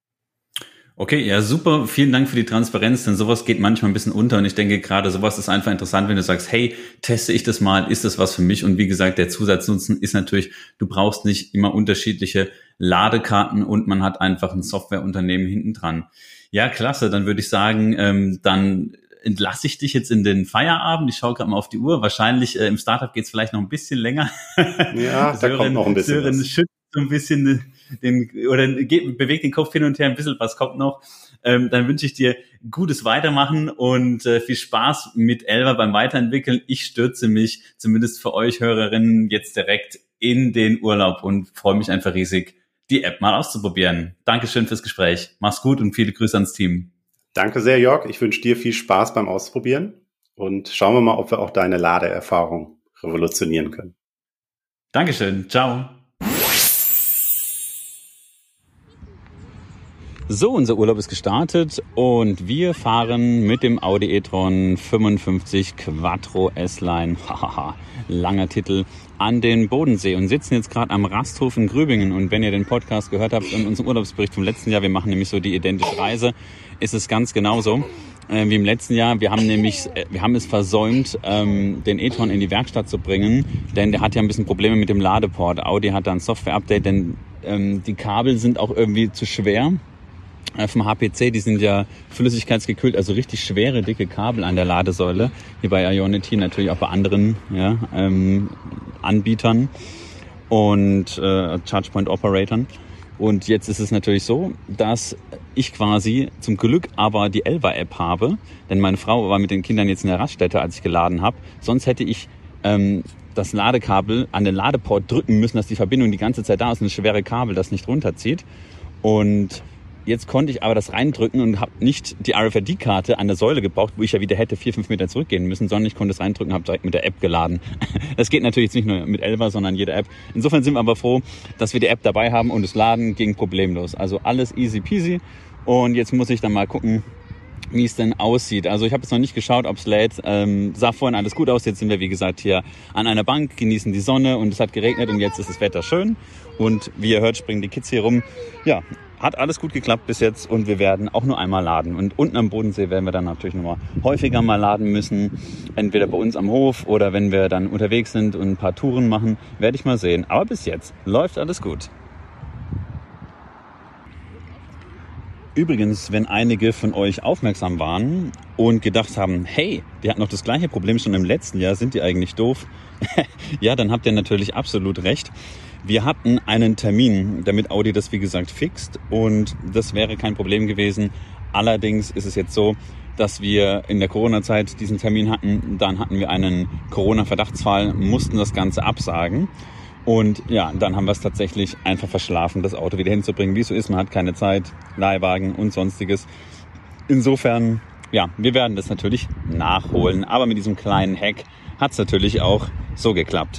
Okay, ja, super. Vielen Dank für die Transparenz, denn sowas geht manchmal ein bisschen unter und ich denke gerade, sowas ist einfach interessant, wenn du sagst, hey, teste ich das mal, ist das was für mich? Und wie gesagt, der Zusatznutzen ist natürlich, du brauchst nicht immer unterschiedliche Ladekarten und man hat einfach ein Softwareunternehmen hinten dran. Ja, klasse, dann würde ich sagen, ähm, dann entlasse ich dich jetzt in den Feierabend. Ich schaue gerade mal auf die Uhr. Wahrscheinlich äh, im Startup geht es vielleicht noch ein bisschen länger. Ja, da Sören, kommt noch ein bisschen Sören was. schüttelt so ein bisschen den, oder geht, bewegt den Kopf hin und her, ein bisschen was kommt noch. Ähm, dann wünsche ich dir gutes Weitermachen und äh, viel Spaß mit Elva beim Weiterentwickeln. Ich stürze mich, zumindest für euch Hörerinnen, jetzt direkt in den Urlaub und freue mich einfach riesig, die App mal auszuprobieren. Dankeschön fürs Gespräch. Mach's gut und viele Grüße ans Team. Danke sehr, Jörg. Ich wünsche dir viel Spaß beim Ausprobieren und schauen wir mal, ob wir auch deine Ladeerfahrung revolutionieren können. Dankeschön. Ciao. So, unser Urlaub ist gestartet und wir fahren mit dem Audi e-tron fünfundfünfzig Quattro S-Line, hahaha, langer Titel, an den Bodensee und sitzen jetzt gerade am Rasthof in Grübingen. Und wenn ihr den Podcast gehört habt in unserem Urlaubsbericht vom letzten Jahr, wir machen nämlich so die identische Reise, ist es ganz genauso äh, wie im letzten Jahr. Wir haben nämlich, äh, wir haben es versäumt, ähm, den e-tron in die Werkstatt zu bringen, denn der hat ja ein bisschen Probleme mit dem Ladeport. Audi hat da ein Software-Update, denn ähm, die Kabel sind auch irgendwie zu schwer. Vom H P C, die sind ja flüssigkeitsgekühlt, also richtig schwere, dicke Kabel an der Ladesäule. Hier bei Ionity, natürlich auch bei anderen ja, ähm, Anbietern und äh, ChargePoint-Operatoren. Und jetzt ist es natürlich so, dass ich quasi zum Glück aber die Elva-App habe, denn meine Frau war mit den Kindern jetzt in der Raststätte, als ich geladen habe. Sonst hätte ich ähm, das Ladekabel an den Ladeport drücken müssen, dass die Verbindung die ganze Zeit da ist, ein schwere Kabel, das nicht runterzieht. Und jetzt konnte ich aber das reindrücken und habe nicht die R F I D-Karte an der Säule gebraucht, wo ich ja wieder hätte vier, fünf Meter zurückgehen müssen, sondern ich konnte es reindrücken und habe direkt mit der App geladen. Das geht natürlich jetzt nicht nur mit Elva, sondern jede App. Insofern sind wir aber froh, dass wir die App dabei haben und das Laden ging problemlos. Also alles easy peasy. Und jetzt muss ich dann mal gucken, wie es denn aussieht. Also ich habe jetzt noch nicht geschaut, ob es lädt. Ähm, sah vorhin alles gut aus. Jetzt sind wir, wie gesagt, hier an einer Bank, genießen die Sonne und es hat geregnet und jetzt ist das Wetter schön. Und wie ihr hört, springen die Kids hier rum. Ja, hat alles gut geklappt bis jetzt und wir werden auch nur einmal laden. Und unten am Bodensee werden wir dann natürlich noch mal häufiger mal laden müssen. Entweder bei uns am Hof oder wenn wir dann unterwegs sind und ein paar Touren machen, werde ich mal sehen. Aber bis jetzt läuft alles gut. Übrigens, wenn einige von euch aufmerksam waren und gedacht haben, hey, die hatten noch das gleiche Problem schon im letzten Jahr, sind die eigentlich doof? Ja, dann habt ihr natürlich absolut recht. Wir hatten einen Termin, damit Audi das wie gesagt fixt und das wäre kein Problem gewesen. Allerdings ist es jetzt so, dass wir in der Corona-Zeit diesen Termin hatten. Dann hatten wir einen Corona-Verdachtsfall, mussten das Ganze absagen. Und ja, dann haben wir es tatsächlich einfach verschlafen, das Auto wieder hinzubringen. Wie es so ist, man hat keine Zeit, Leihwagen und sonstiges. Insofern, ja, wir werden das natürlich nachholen. Aber mit diesem kleinen Hack hat es natürlich auch so geklappt.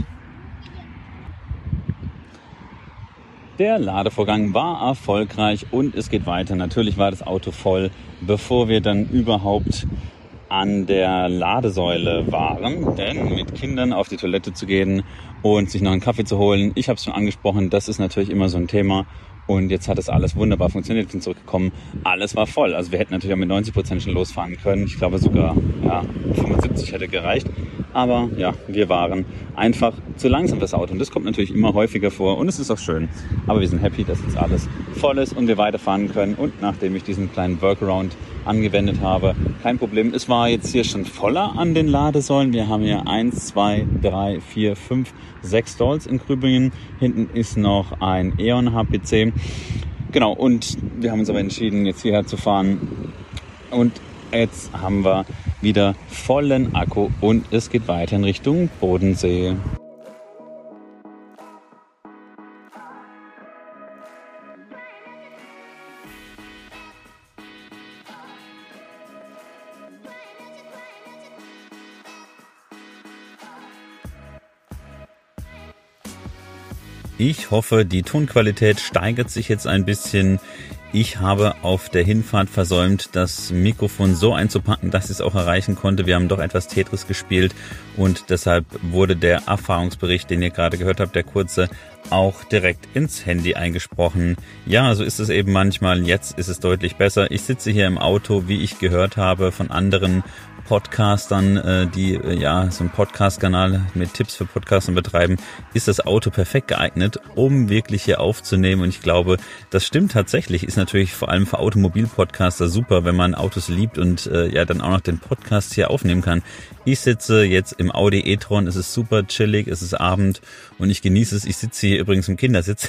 Der Ladevorgang war erfolgreich und es geht weiter. Natürlich war das Auto voll, bevor wir dann überhaupt an der Ladesäule waren, denn mit Kindern auf die Toilette zu gehen und sich noch einen Kaffee zu holen, ich habe es schon angesprochen, das ist natürlich immer so ein Thema und jetzt hat das alles wunderbar funktioniert, wir sind zurückgekommen, alles war voll, also wir hätten natürlich auch mit neunzig Prozent schon losfahren können, ich glaube sogar ja, fünfundsiebzig hätte gereicht, aber ja, wir waren einfach zu langsam das Auto und das kommt natürlich immer häufiger vor und es ist auch schön, aber wir sind happy, dass jetzt alles voll ist und wir weiterfahren können und nachdem ich diesen kleinen Workaround angewendet habe, kein Problem. Es war jetzt hier schon voller an den Ladesäulen. Wir haben hier eins, zwei, drei, vier, fünf, sechs Stalls in Grübingen. Hinten ist noch ein E.ON H P C. Genau, und wir haben uns aber entschieden, jetzt hierher zu fahren. Und jetzt haben wir wieder vollen Akku und es geht weiter in Richtung Bodensee. Ich hoffe, die Tonqualität steigert sich jetzt ein bisschen. Ich habe auf der Hinfahrt versäumt, das Mikrofon so einzupacken, dass ich es auch erreichen konnte. Wir haben doch etwas Tetris gespielt und deshalb wurde der Erfahrungsbericht, den ihr gerade gehört habt, der kurze, auch direkt ins Handy eingesprochen. Ja, so ist es eben manchmal. Jetzt ist es deutlich besser. Ich sitze hier im Auto, wie ich gehört habe von anderen Podcastern, die ja so einen Podcast-Kanal mit Tipps für Podcastern betreiben, ist das Auto perfekt geeignet, um wirklich hier aufzunehmen. Und ich glaube, das stimmt tatsächlich. Ist natürlich vor allem für Automobil-Podcaster super, wenn man Autos liebt und äh, ja dann auch noch den Podcast hier aufnehmen kann. Ich sitze jetzt im Audi e-tron, es ist super chillig, es ist Abend und ich genieße es. Ich sitze hier übrigens im Kindersitz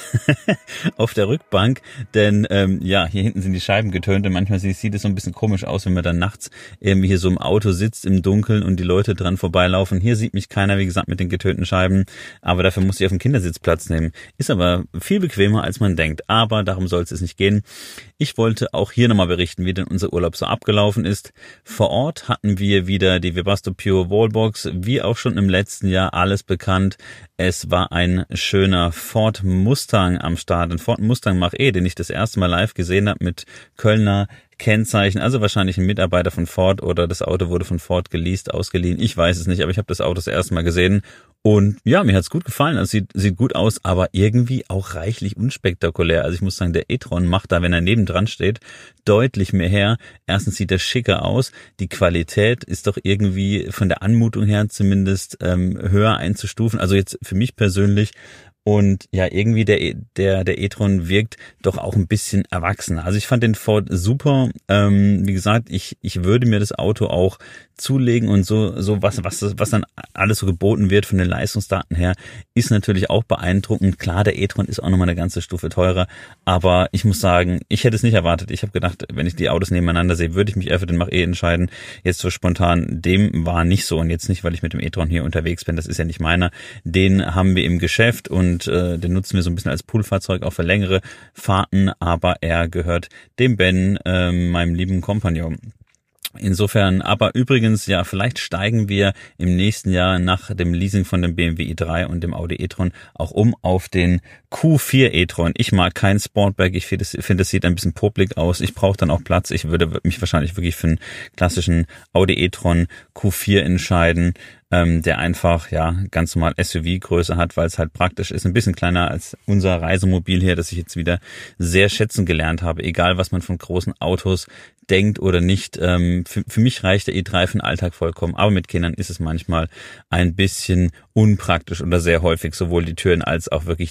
auf der Rückbank, denn ähm, ja, hier hinten sind die Scheiben getönt und manchmal sieht es so ein bisschen komisch aus, wenn man dann nachts irgendwie hier so im Auto sitzt im Dunkeln und die Leute dran vorbeilaufen. Hier sieht mich keiner, wie gesagt, mit den getönten Scheiben, aber dafür muss ich auf dem Kindersitz Platz nehmen. Ist aber viel bequemer, als man denkt, aber darum soll es jetzt nicht gehen. Ich wollte auch hier nochmal berichten, wie denn unser Urlaub so abgelaufen ist. Vor Ort hatten wir wieder die Webasto Pure Wallbox, wie auch schon im letzten Jahr, alles bekannt. Es war ein schöner Ford Mustang am Start, ein Ford Mustang Mach-E, den ich das erste Mal live gesehen habe mit Kölner Kennzeichen, also wahrscheinlich ein Mitarbeiter von Ford oder das Auto wurde von Ford geleast, ausgeliehen, ich weiß es nicht, aber ich habe das Auto das erste Mal gesehen und ja, mir hat's gut gefallen, also sieht, sieht gut aus, aber irgendwie auch reichlich unspektakulär, also ich muss sagen, der e-tron macht da, wenn er nebendran steht, deutlich mehr her. Erstens sieht er schicker aus, die Qualität ist doch irgendwie von der Anmutung her zumindest ähm, höher einzustufen, also jetzt für mich persönlich. Und ja, irgendwie der der der e-tron wirkt doch auch ein bisschen erwachsener. Also ich fand den Ford super. Ähm, wie gesagt, ich ich würde mir das Auto auch zulegen und so so was was was dann alles so geboten wird von den Leistungsdaten her, ist natürlich auch beeindruckend. Klar, der e-tron ist auch nochmal eine ganze Stufe teurer, aber ich muss sagen, ich hätte es nicht erwartet. Ich habe gedacht, wenn ich die Autos nebeneinander sehe, würde ich mich eher für den Mach-E entscheiden. Jetzt so spontan, dem war nicht so und jetzt nicht, weil ich mit dem e-tron hier unterwegs bin. Das ist ja nicht meiner. Den haben wir im Geschäft und äh, den nutzen wir so ein bisschen als Poolfahrzeug auch für längere Fahrten, aber er gehört dem Ben, äh, meinem lieben Kompagnon. Insofern, aber übrigens, ja, vielleicht steigen wir im nächsten Jahr nach dem Leasing von dem B M W i drei und dem Audi e-tron auch um auf den Q vier e-tron. Ich mag kein Sportback, ich finde, es find, sieht ein bisschen popelig aus. Ich brauche dann auch Platz. Ich würde mich wahrscheinlich wirklich für einen klassischen Audi e-tron Q vier entscheiden, ähm, der einfach ja ganz normal S U V-Größe hat, weil es halt praktisch ist. Ein bisschen kleiner als unser Reisemobil hier, das ich jetzt wieder sehr schätzen gelernt habe. Egal, was man von großen Autos denkt oder nicht. Ähm, für, für mich reicht der i drei für den Alltag vollkommen, aber mit Kindern ist es manchmal ein bisschen unpraktisch oder sehr häufig, sowohl die Türen als auch wirklich die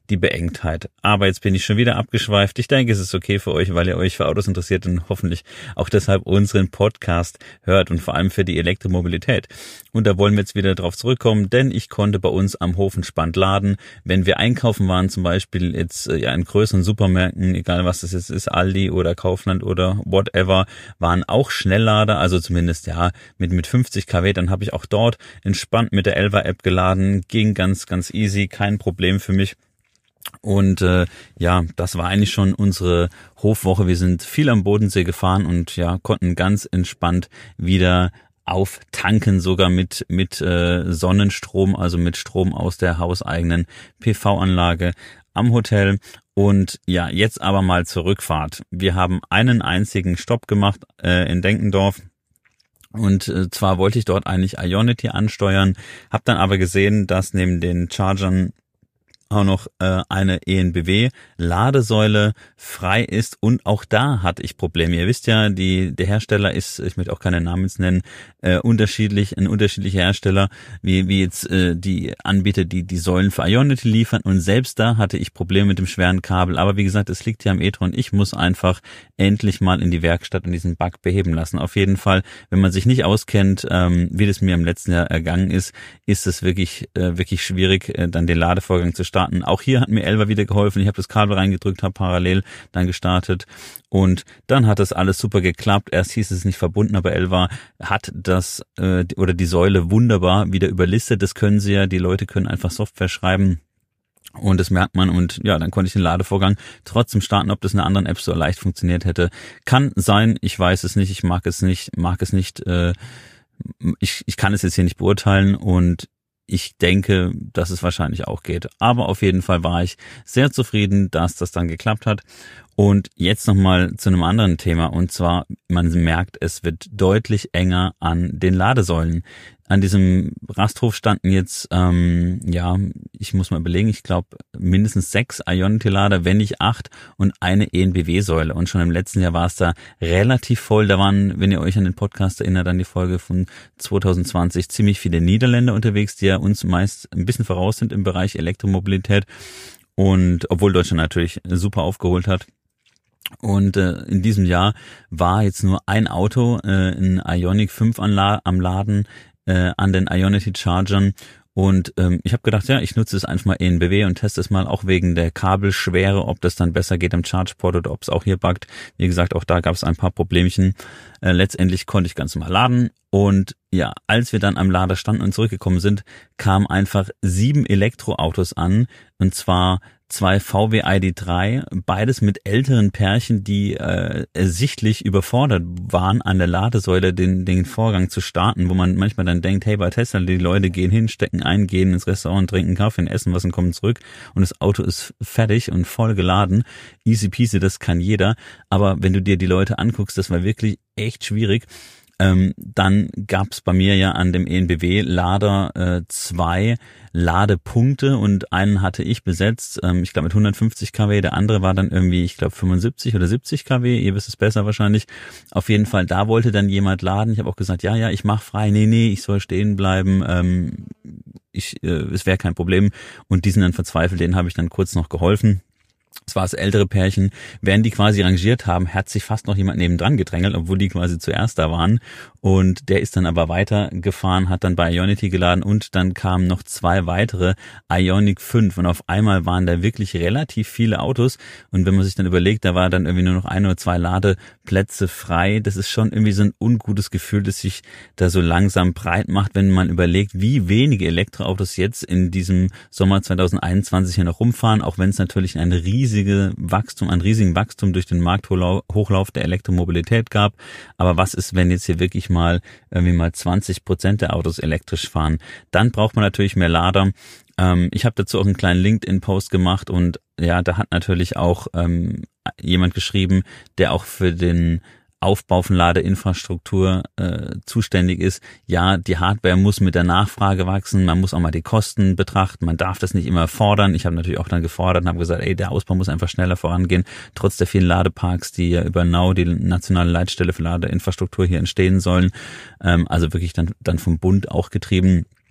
die Beengtheit. Aber jetzt bin ich schon wieder abgeschweift. Ich denke, es ist okay für euch, weil ihr euch für Autos interessiert und hoffentlich auch deshalb unseren Podcast hört und vor allem für die Elektromobilität. Und da wollen wir jetzt wieder drauf zurückkommen, denn ich konnte bei uns am Hof entspannt laden. Wenn wir einkaufen waren, zum Beispiel jetzt ja in größeren Supermärkten, egal was das jetzt ist, Aldi oder Kaufland oder whatever, waren auch Schnelllader, also zumindest ja mit mit fünfzig Kilowatt, dann habe ich auch dort entspannt mit der Elva-App geladen, ging ganz, ganz easy, kein Problem für mich. Und äh, ja, das war eigentlich schon unsere Hofwoche. Wir sind viel am Bodensee gefahren und ja, konnten ganz entspannt wieder auftanken, sogar mit mit äh, Sonnenstrom, also mit Strom aus der hauseigenen P V-Anlage am Hotel. Und ja, jetzt aber mal zur Rückfahrt. Wir haben einen einzigen Stopp gemacht äh, in Denkendorf. Und äh, zwar wollte ich dort eigentlich Ionity ansteuern, habe dann aber gesehen, dass neben den Chargern auch noch äh, eine E N B W-Ladesäule frei ist und auch da hatte ich Probleme. Ihr wisst ja, die der Hersteller ist, ich möchte auch keine Namen jetzt nennen, äh, unterschiedlich, ein unterschiedlicher Hersteller, wie wie jetzt äh, die Anbieter, die die Säulen für Ionity liefern und selbst da hatte ich Probleme mit dem schweren Kabel. Aber wie gesagt, es liegt hier am e-tron. Ich muss einfach endlich mal in die Werkstatt und diesen Bug beheben lassen. Auf jeden Fall, wenn man sich nicht auskennt, ähm, wie das mir im letzten Jahr ergangen ist, ist es wirklich äh, wirklich schwierig, äh, dann den Ladevorgang zu starten. Auch hier hat mir Elva wieder geholfen. Ich habe das Kabel reingedrückt, habe parallel dann gestartet und dann hat das alles super geklappt. Erst hieß es nicht verbunden, aber Elva hat das äh, oder die Säule wunderbar wieder überlistet. Das können sie ja, die Leute können einfach Software schreiben. Und das merkt man und ja, dann konnte ich den Ladevorgang trotzdem starten. Ob das in einer anderen App so leicht funktioniert hätte, kann sein. Ich weiß es nicht, ich mag es nicht, mag es nicht. Äh, ich, ich kann es jetzt hier nicht beurteilen und ich denke, dass es wahrscheinlich auch geht. Aber auf jeden Fall war ich sehr zufrieden, dass das dann geklappt hat. Und jetzt nochmal zu einem anderen Thema. Und zwar, man merkt, es wird deutlich enger an den Ladesäulen. An diesem Rasthof standen jetzt, ähm, ja, ich muss mal überlegen, ich glaube mindestens sechs Ionity-Lader, wenn nicht acht und eine E N B W-Säule. Und schon im letzten Jahr war es da relativ voll. Da waren, wenn ihr euch an den Podcast erinnert, an die Folge von zwanzig zwanzig, ziemlich viele Niederländer unterwegs, die ja uns meist ein bisschen voraus sind im Bereich Elektromobilität. Und obwohl Deutschland natürlich super aufgeholt hat. Und äh, in diesem Jahr war jetzt nur ein Auto, äh, ein Ioniq fünf am Laden, äh, an den Ionity Chargern. Und ähm, ich habe gedacht, ja, ich nutze es einfach mal E N B W und teste es mal auch wegen der Kabelschwere, ob das dann besser geht am Chargeport oder ob es auch hier buggt. Wie gesagt, auch da gab es ein paar Problemchen. Äh, letztendlich konnte ich ganz normal laden. Und ja, als wir dann am Lader standen und zurückgekommen sind, kamen einfach sieben Elektroautos an. Und zwar zwei V W I D drei, beides mit älteren Pärchen, die äh, sichtlich überfordert waren, an der Ladesäule den, den Vorgang zu starten, wo man manchmal dann denkt, hey, bei Tesla, die Leute gehen hin, stecken ein, gehen ins Restaurant, trinken Kaffee, essen was und kommen zurück und das Auto ist fertig und voll geladen. Easy peasy, das kann jeder. Aber wenn du dir die Leute anguckst, das war wirklich echt schwierig. Ähm, dann gab's bei mir ja an dem E N B W-Lader äh, zwei Ladepunkte und einen hatte ich besetzt, ähm, ich glaube mit hundertfünfzig Kilowatt, der andere war dann irgendwie, ich glaube fünfundsiebzig oder siebzig Kilowatt, ihr wisst es besser wahrscheinlich. Auf jeden Fall, da wollte dann jemand laden. Ich habe auch gesagt, ja, ja, ich mache frei, nee, nee, ich soll stehen bleiben, ähm, ich, äh, es wäre kein Problem. Und die sind dann verzweifelt, denen habe ich dann kurz noch geholfen. Es war das ältere Pärchen, während die quasi rangiert haben, hat sich fast noch jemand nebendran gedrängelt, obwohl die quasi zuerst da waren. Und der ist dann aber weitergefahren, hat dann bei Ionity geladen und dann kamen noch zwei weitere Ioniq fünf. Und auf einmal waren da wirklich relativ viele Autos. Und wenn man sich dann überlegt, da war dann irgendwie nur noch ein oder zwei Ladeplätze frei. Das ist schon irgendwie so ein ungutes Gefühl, das sich da so langsam breit macht, wenn man überlegt, wie wenige Elektroautos jetzt in diesem Sommer zwanzig einundzwanzig hier noch rumfahren, auch wenn es natürlich ein riesige Wachstum, ein riesigen Wachstum durch den Markthochlauf der Elektromobilität gab. Aber was ist, wenn jetzt hier wirklich mal irgendwie mal zwanzig Prozent der Autos elektrisch fahren? Dann braucht man natürlich mehr Lader. Ähm, ich habe dazu auch einen kleinen LinkedIn-Post gemacht und ja, da hat natürlich auch ähm, jemand geschrieben, der auch für den Aufbau von Ladeinfrastruktur äh, zuständig ist. Ja, die Hardware muss mit der Nachfrage wachsen, man muss auch mal die Kosten betrachten, man darf das nicht immer fordern. Ich habe natürlich auch dann gefordert und habe gesagt, ey, der Ausbau muss einfach schneller vorangehen, trotz der vielen Ladeparks, die ja über N A U, die nationale Leitstelle für Ladeinfrastruktur, hier entstehen sollen. Ähm, also wirklich dann, dann vom Bund auch getrieben.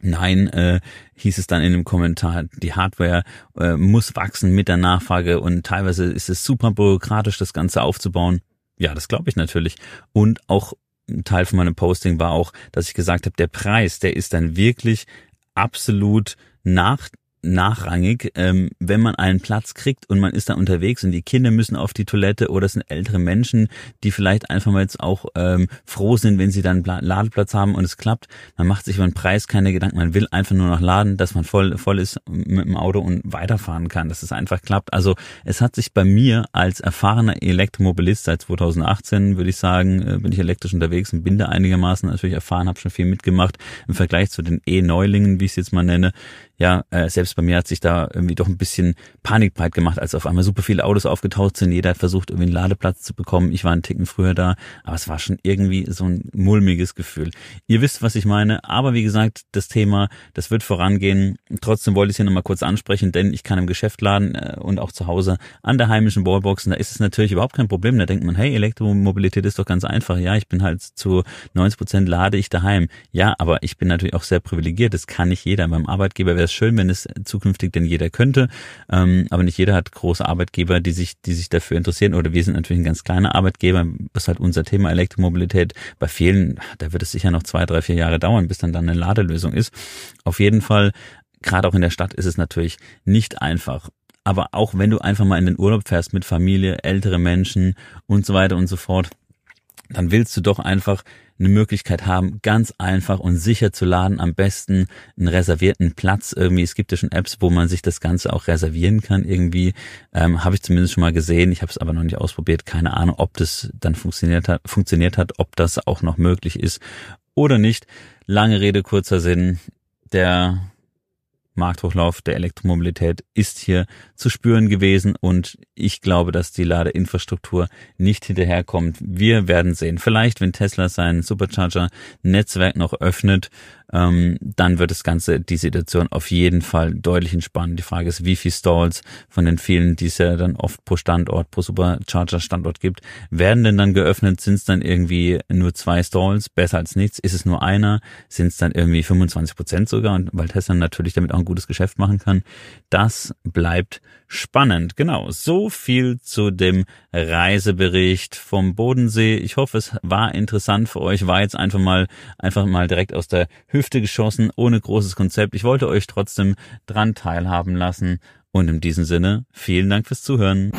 Nein, äh, hieß es dann in dem Kommentar, die Hardware äh, muss wachsen mit der Nachfrage und teilweise ist es super bürokratisch, das Ganze aufzubauen. Ja, das glaube ich natürlich. Und auch ein Teil von meinem Posting war auch, dass ich gesagt habe, der Preis, der ist dann wirklich absolut nach nachrangig, ähm, wenn man einen Platz kriegt und man ist da unterwegs und die Kinder müssen auf die Toilette oder es sind ältere Menschen, die vielleicht einfach mal jetzt auch ähm, froh sind, wenn sie dann einen Ladeplatz haben und es klappt. Man macht sich über den Preis keine Gedanken, man will einfach nur noch laden, dass man voll voll ist mit dem Auto und weiterfahren kann, dass es einfach klappt. Also es hat sich bei mir als erfahrener Elektromobilist seit zweitausendachtzehn, würde ich sagen, äh, bin ich elektrisch unterwegs und bin da einigermaßen natürlich erfahren, habe schon viel mitgemacht im Vergleich zu den E-Neulingen, wie ich es jetzt mal nenne. Ja, äh, selbst bei mir hat sich da irgendwie doch ein bisschen Panik breit gemacht, als auf einmal super viele Autos aufgetaucht sind. Jeder hat versucht, irgendwie einen Ladeplatz zu bekommen. Ich war einen Ticken früher da, aber es war schon irgendwie so ein mulmiges Gefühl. Ihr wisst, was ich meine, aber wie gesagt, das Thema, das wird vorangehen. Trotzdem wollte ich es hier nochmal kurz ansprechen, denn ich kann im Geschäft laden äh, und auch zu Hause an der heimischen Wallbox. Und da ist es natürlich überhaupt kein Problem. Da denkt man, hey, Elektromobilität ist doch ganz einfach. Ja, ich bin halt zu neunzig Prozent lade ich daheim. Ja, aber ich bin natürlich auch sehr privilegiert. Das kann nicht jeder. Beim Arbeitgeber wäre es schön, wenn es zukünftig denn jeder könnte, ähm, aber nicht jeder hat große Arbeitgeber, die sich die sich dafür interessieren, oder wir sind natürlich ein ganz kleiner Arbeitgeber, das ist halt unser Thema Elektromobilität. Bei vielen, da wird es sicher noch zwei, drei, vier Jahre dauern, bis dann dann eine Ladelösung ist. Auf jeden Fall, gerade auch in der Stadt ist es natürlich nicht einfach. Aber auch wenn du einfach mal in den Urlaub fährst mit Familie, ältere Menschen und so weiter und so fort, dann willst du doch einfach eine Möglichkeit haben, ganz einfach und sicher zu laden, am besten einen reservierten Platz irgendwie. Es gibt ja schon Apps, wo man sich das Ganze auch reservieren kann irgendwie. Ähm, habe ich zumindest schon mal gesehen. Ich habe es aber noch nicht ausprobiert. Keine Ahnung, ob das dann funktioniert hat, funktioniert hat, ob das auch noch möglich ist oder nicht. Lange Rede, kurzer Sinn. Der Markthochlauf der Elektromobilität ist hier zu spüren gewesen und ich glaube, dass die Ladeinfrastruktur nicht hinterherkommt. Wir werden sehen. Vielleicht, wenn Tesla sein Supercharger-Netzwerk noch öffnet, ähm, dann wird das Ganze, die Situation auf jeden Fall deutlich entspannen. Die Frage ist, wie viel Stalls von den vielen, die es ja dann oft pro Standort, pro Supercharger-Standort gibt, werden denn dann geöffnet? Sind es dann irgendwie nur zwei Stalls? Besser als nichts? Ist es nur einer? Sind es dann irgendwie fünfundzwanzig Prozent sogar? Und weil Tesla natürlich damit auch ein gutes Geschäft machen kann. Das bleibt spannend. Genau, so viel zu dem Reisebericht vom Bodensee. Ich hoffe, es war interessant für euch. War jetzt einfach mal einfach mal direkt aus der Hüfte geschossen, ohne großes Konzept. Ich wollte euch trotzdem dran teilhaben lassen. Und in diesem Sinne, vielen Dank fürs Zuhören.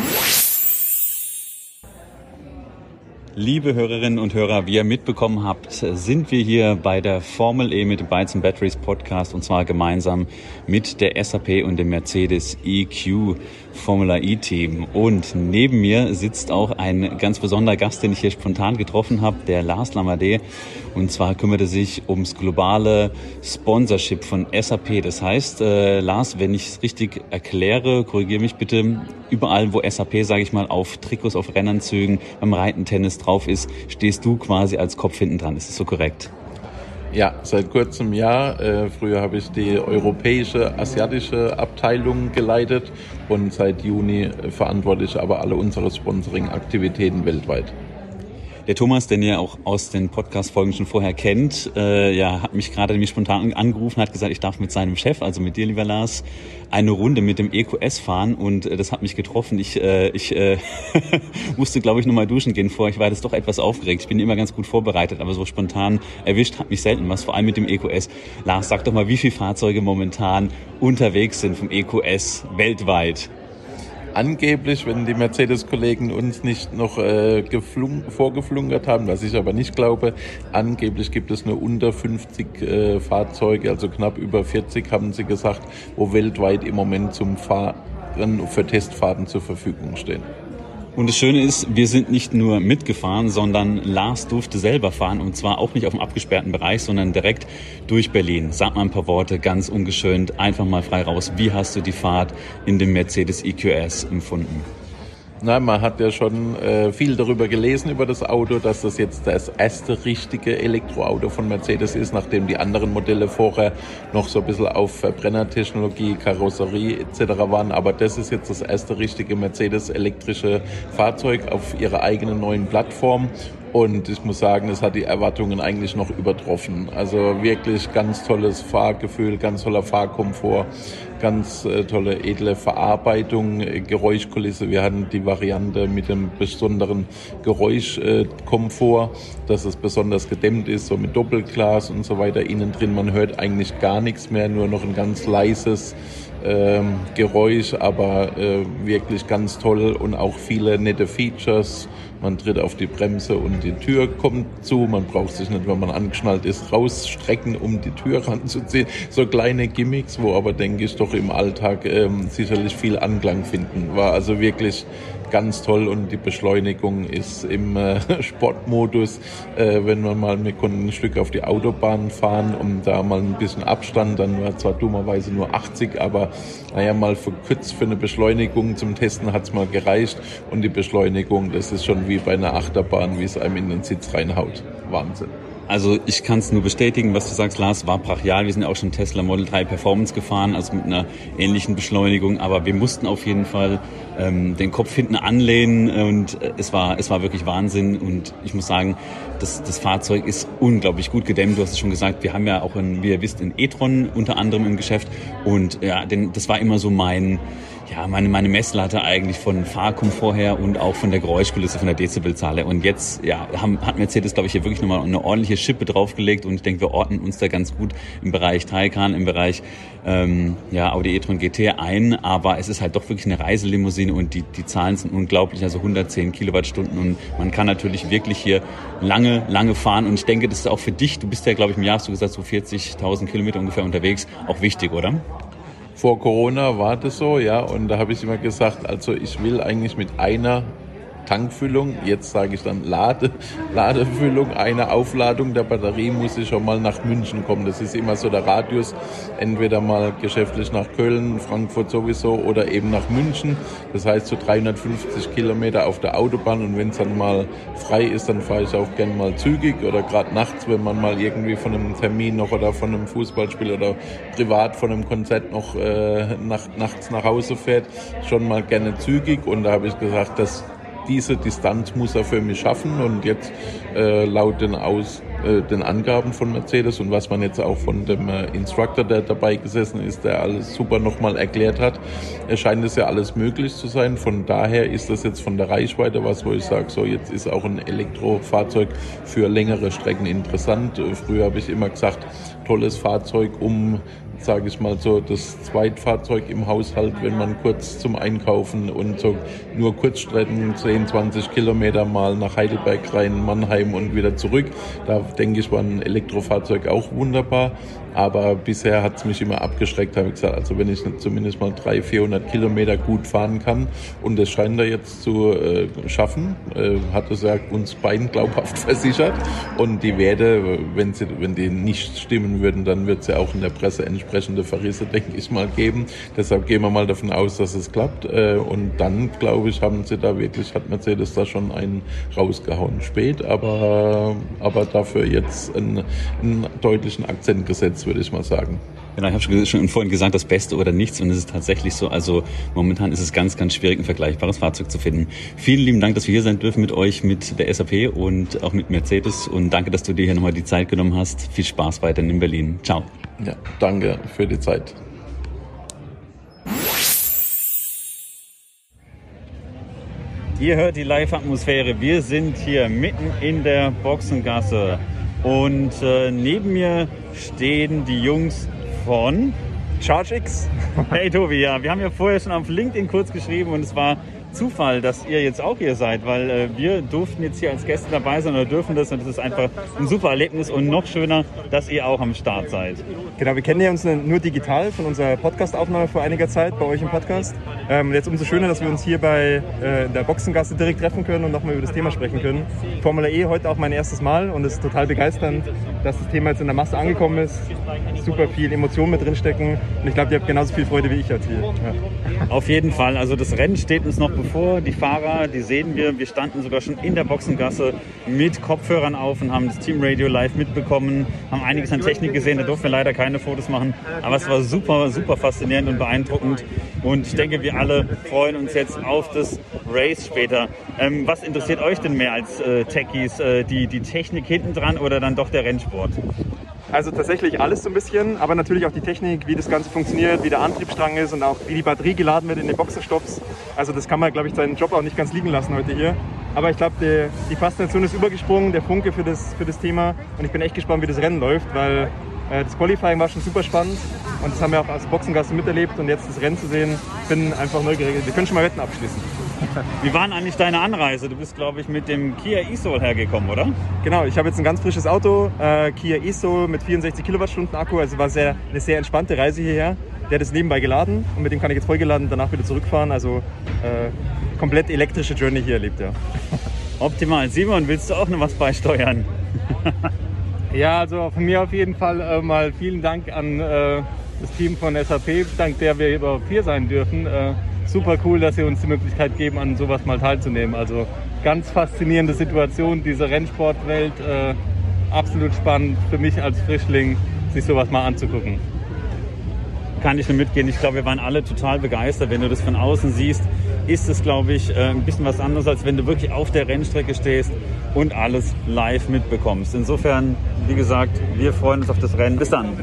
Liebe Hörerinnen und Hörer, wie ihr mitbekommen habt, sind wir hier bei der Formel E mit dem Bytes and Batteries Podcast und zwar gemeinsam mit der S A P und dem Mercedes E Q Formula E Team. Und neben mir sitzt auch ein ganz besonderer Gast, den ich hier spontan getroffen habe, der Lars Lamadé. Und zwar kümmert er sich ums globale Sponsorship von S A P. Das heißt, äh, Lars, wenn ich es richtig erkläre, korrigiere mich bitte, überall wo S A P, sage ich mal, auf Trikots, auf Rennanzügen, beim Reiten, Tennis drauf ist, stehst du quasi als Kopf hinten dran. Ist das so korrekt? Ja, seit kurzem Jahr. Äh, früher habe ich die europäische, asiatische Abteilung geleitet und seit Juni verantworte ich aber alle unsere Sponsoring-Aktivitäten weltweit. Der Thomas, den ihr auch aus den Podcast-Folgen schon vorher kennt, äh, ja, hat mich gerade nämlich spontan angerufen, hat gesagt, ich darf mit seinem Chef, also mit dir, lieber Lars, eine Runde mit dem E Q S fahren und äh, das hat mich getroffen. Ich, äh, ich äh, musste, glaube ich, nochmal duschen gehen vorher. Ich war jetzt doch etwas aufgeregt. Ich bin immer ganz gut vorbereitet, aber so spontan erwischt hat mich selten was, vor allem mit dem E Q S. Lars, sag doch mal, wie viele Fahrzeuge momentan unterwegs sind vom E Q S weltweit? Angeblich, wenn die Mercedes-Kollegen uns nicht noch äh, geflung, vorgeflunkert haben, was ich aber nicht glaube, angeblich gibt es nur unter fünfzig äh, Fahrzeuge, also knapp über vierzig, haben sie gesagt, wo weltweit im Moment zum Fahren für Testfahrten zur Verfügung stehen. Und das Schöne ist, wir sind nicht nur mitgefahren, sondern Lars durfte selber fahren und zwar auch nicht auf dem abgesperrten Bereich, sondern direkt durch Berlin. Sag mal ein paar Worte, ganz ungeschönt, einfach mal frei raus. Wie hast du die Fahrt in dem Mercedes E Q S empfunden? Na, man hat ja schon äh, viel darüber gelesen, über das Auto, dass das jetzt das erste richtige Elektroauto von Mercedes ist, nachdem die anderen Modelle vorher noch so ein bisschen auf Verbrennertechnologie, Karosserie et cetera waren. Aber das ist jetzt das erste richtige Mercedes elektrische Fahrzeug auf ihrer eigenen neuen Plattform. Und ich muss sagen, es hat die Erwartungen eigentlich noch übertroffen. Also wirklich ganz tolles Fahrgefühl, ganz toller Fahrkomfort, ganz äh, tolle edle Verarbeitung, äh, Geräuschkulisse. Wir hatten die Variante mit dem besonderen Geräuschkomfort, äh, dass es besonders gedämmt ist, so mit Doppelglas und so weiter. Innen drin, man hört eigentlich gar nichts mehr, nur noch ein ganz leises ähm, Geräusch, aber äh, wirklich ganz toll und auch viele nette Features. Man tritt auf die Bremse und die Tür kommt zu. Man braucht sich nicht, wenn man angeschnallt ist, rausstrecken, um die Tür ranzuziehen. So kleine Gimmicks, wo aber, denke ich, doch im Alltag ähm, sicherlich viel Anklang finden. War also wirklich ganz toll und die Beschleunigung ist im äh, Sportmodus. Äh, wenn man mal, wir konnten ein Stück auf die Autobahn fahren, um da mal ein bisschen Abstand, dann war zwar dummerweise nur achtzig, aber naja, mal für kurz für eine Beschleunigung zum Testen hat's mal gereicht und die Beschleunigung, das ist schon wie bei einer Achterbahn, wie es einem in den Sitz reinhaut. Wahnsinn. Also ich kann es nur bestätigen, was du sagst, Lars, war brachial. Wir sind ja auch schon Tesla Model drei Performance gefahren, also mit einer ähnlichen Beschleunigung. Aber wir mussten auf jeden Fall ähm, den Kopf hinten anlehnen und äh, es war es war wirklich Wahnsinn. Und ich muss sagen, das, das Fahrzeug ist unglaublich gut gedämmt. Du hast es schon gesagt, wir haben ja auch, ein, wie ihr wisst, einen e-tron unter anderem im Geschäft. Und ja, denn das war immer so mein... Ja, meine, meine Messlatte eigentlich von Fahrkomfort her und auch von der Geräuschkulisse, von der Dezibelzahl her. Und jetzt ja, haben, hat Mercedes, glaube ich, hier wirklich nochmal eine ordentliche Schippe draufgelegt und ich denke, wir ordnen uns da ganz gut im Bereich Taycan, im Bereich ähm, ja, Audi e-tron G T ein, aber es ist halt doch wirklich eine Reiselimousine und die, die Zahlen sind unglaublich, also hundertzehn Kilowattstunden und man kann natürlich wirklich hier lange, lange fahren und ich denke, das ist auch für dich, du bist ja, glaube ich, im Jahr, hast du gesagt, so vierzigtausend Kilometer ungefähr unterwegs, auch wichtig, oder? Vor Corona war das so, ja, und da habe ich immer gesagt, also ich will eigentlich mit einer Tankfüllung, jetzt sage ich dann Lade, Ladefüllung, eine Aufladung der Batterie muss ich schon mal nach München kommen. Das ist immer so der Radius, entweder mal geschäftlich nach Köln, Frankfurt sowieso oder eben nach München. Das heißt so dreihundertfünfzig Kilometer auf der Autobahn und wenn es dann mal frei ist, dann fahre ich auch gern mal zügig oder gerade nachts, wenn man mal irgendwie von einem Termin noch oder von einem Fußballspiel oder privat von einem Konzert noch äh, nach, nachts nach Hause fährt, schon mal gerne zügig und da habe ich gesagt, dass diese Distanz muss er für mich schaffen und jetzt äh, laut den, Aus, äh, den Angaben von Mercedes und was man jetzt auch von dem äh, Instructor, der dabei gesessen ist, der alles super nochmal erklärt hat, scheint es ja alles möglich zu sein. Von daher ist das jetzt von der Reichweite was, wo ich sage, so jetzt ist auch ein Elektrofahrzeug für längere Strecken interessant. Früher habe ich immer gesagt, tolles Fahrzeug, um sage ich mal so, das Zweitfahrzeug im Haushalt, wenn man kurz zum Einkaufen und so nur Kurzstrecken, zehn, zwanzig Kilometer mal nach Heidelberg rein, Mannheim und wieder zurück. Da denke ich, war ein Elektrofahrzeug auch wunderbar. Aber bisher hat es mich immer abgeschreckt, habe ich gesagt, also wenn ich zumindest mal dreihundert, vierhundert Kilometer gut fahren kann und das scheint er jetzt zu äh, schaffen, äh, hat es ja uns beiden glaubhaft versichert und die Werte, wenn sie, wenn die nicht stimmen würden, dann wird es ja auch in der Presse entsprechende Verrisse, denke ich mal, geben. Deshalb gehen wir mal davon aus, dass es klappt äh, und dann, glaube ich, haben sie da wirklich, hat Mercedes da schon einen rausgehauen. Spät, aber, aber dafür jetzt einen, einen deutlichen Akzent gesetzt, würde ich mal sagen. Genau, ich habe schon vorhin gesagt, das Beste oder nichts und es ist tatsächlich so, also momentan ist es ganz, ganz schwierig, ein vergleichbares Fahrzeug zu finden. Vielen lieben Dank, dass wir hier sein dürfen mit euch, mit der S A P und auch mit Mercedes und danke, dass du dir hier nochmal die Zeit genommen hast. Viel Spaß weiterhin in Berlin. Ciao. Ja, danke für die Zeit. Ihr hört die Live-Atmosphäre. Wir sind hier mitten in der Boxengasse. Und äh, neben mir stehen die Jungs von ChargeX. Hey Tobi, ja, wir haben ja vorher schon auf LinkedIn kurz geschrieben und es war Zufall, dass ihr jetzt auch hier seid, weil äh, wir durften jetzt hier als Gäste dabei sein oder dürfen das und das ist einfach ein super Erlebnis und noch schöner, dass ihr auch am Start seid. Genau, wir kennen ja uns nur digital von unserer Podcast-Aufnahme vor einiger Zeit bei euch im Podcast. Ähm, jetzt umso schöner, dass wir uns hier bei äh, der Boxengasse direkt treffen können und nochmal über das Thema sprechen können. Formula E heute auch mein erstes Mal und es ist total begeisternd, dass das Thema jetzt in der Masse angekommen ist. Super viel Emotionen mit drinstecken und ich glaube, ihr habt genauso viel Freude wie ich jetzt hier. Ja. Auf jeden Fall, also das Rennen steht uns noch bevor. vor. Die Fahrer, die sehen wir. Wir standen sogar schon in der Boxengasse mit Kopfhörern auf und haben das Teamradio live mitbekommen, haben einiges an Technik gesehen. Da durften wir leider keine Fotos machen. Aber es war super, super faszinierend und beeindruckend. Und ich denke, wir alle freuen uns jetzt auf das Race später. Ähm, was interessiert euch denn mehr als äh, Techies? Äh, die, die Technik hinten dran oder dann doch der Rennsport? Also tatsächlich alles so ein bisschen, aber natürlich auch die Technik, wie das Ganze funktioniert, wie der Antriebsstrang ist und auch wie die Batterie geladen wird in den Boxenstopps. Also das kann man, glaube ich, seinen Job auch nicht ganz liegen lassen heute hier. Aber ich glaube, die, die Faszination ist übergesprungen, der Funke für das, für das Thema. Und ich bin echt gespannt, wie das Rennen läuft, weil äh, das Qualifying war schon super spannend. Und das haben wir auch als Boxengasse miterlebt. Und jetzt das Rennen zu sehen, ich bin einfach neugierig. Wir können schon mal Wetten abschließen. Wie war denn eigentlich deine Anreise? Du bist, glaube ich, mit dem Kia e-Soul hergekommen, oder? Genau, ich habe jetzt ein ganz frisches Auto, äh, Kia e-Soul mit vierundsechzig Kilowattstunden Akku. Also war sehr, eine sehr entspannte Reise hierher. Der hat es nebenbei geladen und mit dem kann ich jetzt vollgeladen danach wieder zurückfahren. Also äh, komplett elektrische Journey hier erlebt, ja. Optimal. Simon, willst du auch noch was beisteuern? Ja, also von mir auf jeden Fall äh, mal vielen Dank an äh, das Team von S A P, dank der wir überhaupt hier sein dürfen. Äh, super cool, dass sie uns die Möglichkeit geben, an sowas mal teilzunehmen. Also ganz faszinierende Situation, diese Rennsportwelt, äh, absolut spannend für mich als Frischling, sich sowas mal anzugucken. Kann ich nur mitgehen. Ich glaube, wir waren alle total begeistert. Wenn du das von außen siehst, ist es, glaube ich, ein bisschen was anderes, als wenn du wirklich auf der Rennstrecke stehst und alles live mitbekommst. Insofern, wie gesagt, wir freuen uns auf das Rennen. Bis dann.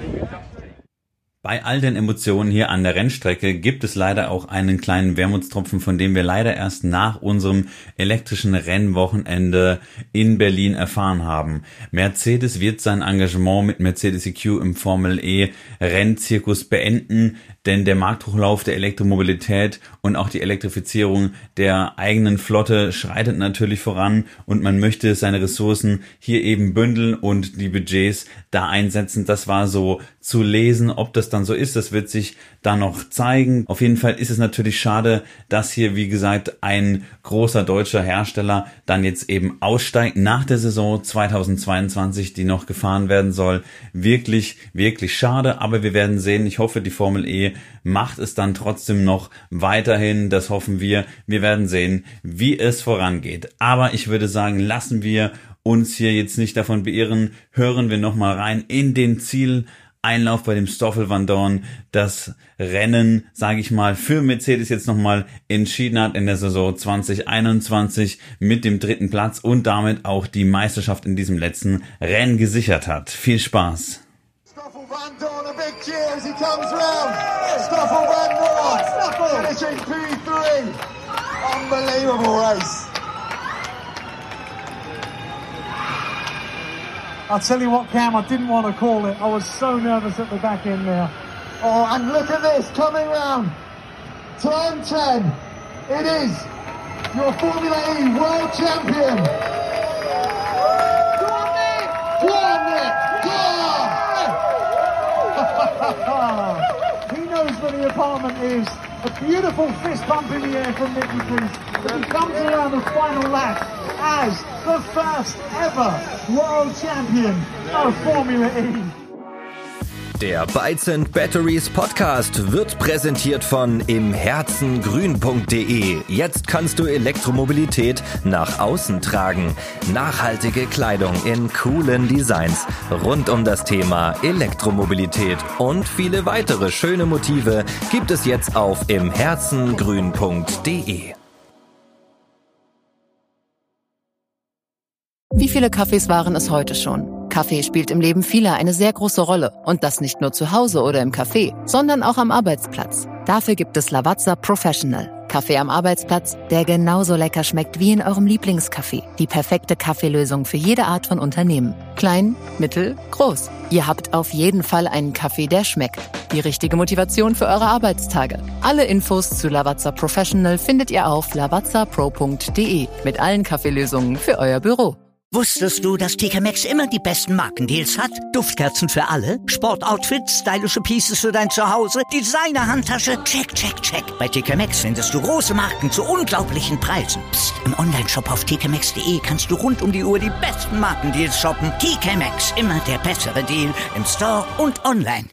Bei all den Emotionen hier an der Rennstrecke gibt es leider auch einen kleinen Wermutstropfen, von dem wir leider erst nach unserem elektrischen Rennwochenende in Berlin erfahren haben. Mercedes wird sein Engagement mit Mercedes E Q im Formel E Rennzirkus beenden, denn der Markthochlauf der Elektromobilität und auch die Elektrifizierung der eigenen Flotte schreitet natürlich voran und man möchte seine Ressourcen hier eben bündeln und die Budgets da einsetzen. Das war so zu lesen. Ob das dann so ist, das wird sich da noch zeigen. Auf jeden Fall ist es natürlich schade, dass hier, wie gesagt, ein großer deutscher Hersteller dann jetzt eben aussteigt nach der Saison zweitausendzweiundzwanzig, die noch gefahren werden soll. Wirklich, wirklich schade, aber wir werden sehen. Ich hoffe, die Formel E macht es dann trotzdem noch weiterhin. Das hoffen wir. Wir werden sehen, wie es vorangeht. Aber ich würde sagen, lassen wir uns hier jetzt nicht davon beirren. Hören wir nochmal rein in den Zieleinlauf bei dem Stoffel Van Dorn. Das Rennen, sage ich mal, für Mercedes jetzt nochmal entschieden hat in der Saison zwanzig einundzwanzig mit dem dritten Platz und damit auch die Meisterschaft in diesem letzten Rennen gesichert hat. Viel Spaß! Stoffel Van Dorn, a big cheer as he comes round. Stoffel Van Dorn, finishing P three. Unbelievable race. I'll tell you what, Cam, I didn't want to call it. I was so nervous at the back end there. Oh, and look at this, coming round. Turn ten. It is your Formula E World Champion. Go on, Nick! Go on, Nick! Go on! He knows where the apartment is. A beautiful fist bump in the air from Nicky Priest. He comes around the final lap as the first ever World Champion of Formula E. Der Bytes and Batteries Podcast wird präsentiert von im Herzen grün punkt de. Jetzt kannst du Elektromobilität nach außen tragen. Nachhaltige Kleidung in coolen Designs rund um das Thema Elektromobilität und viele weitere schöne Motive gibt es jetzt auf im Herzen grün punkt de. Wie viele Kaffees waren es heute schon? Kaffee spielt im Leben vieler eine sehr große Rolle. Und das nicht nur zu Hause oder im Café, sondern auch am Arbeitsplatz. Dafür gibt es Lavazza Professional. Kaffee am Arbeitsplatz, der genauso lecker schmeckt wie in eurem Lieblingscafé. Die perfekte Kaffeelösung für jede Art von Unternehmen. Klein, mittel, groß. Ihr habt auf jeden Fall einen Kaffee, der schmeckt. Die richtige Motivation für eure Arbeitstage. Alle Infos zu Lavazza Professional findet ihr auf lavazza pro punkt de mit allen Kaffeelösungen für euer Büro. Wusstest du, dass T K Maxx immer die besten Markendeals hat? Duftkerzen für alle, Sportoutfits, stylische Pieces für dein Zuhause, Designer-Handtasche, check, check, check. Bei T K Maxx findest du große Marken zu unglaublichen Preisen. Psst. Im Onlineshop auf t k maxx punkt de kannst du rund um die Uhr die besten Markendeals shoppen. T K Maxx, immer der bessere Deal im Store und online.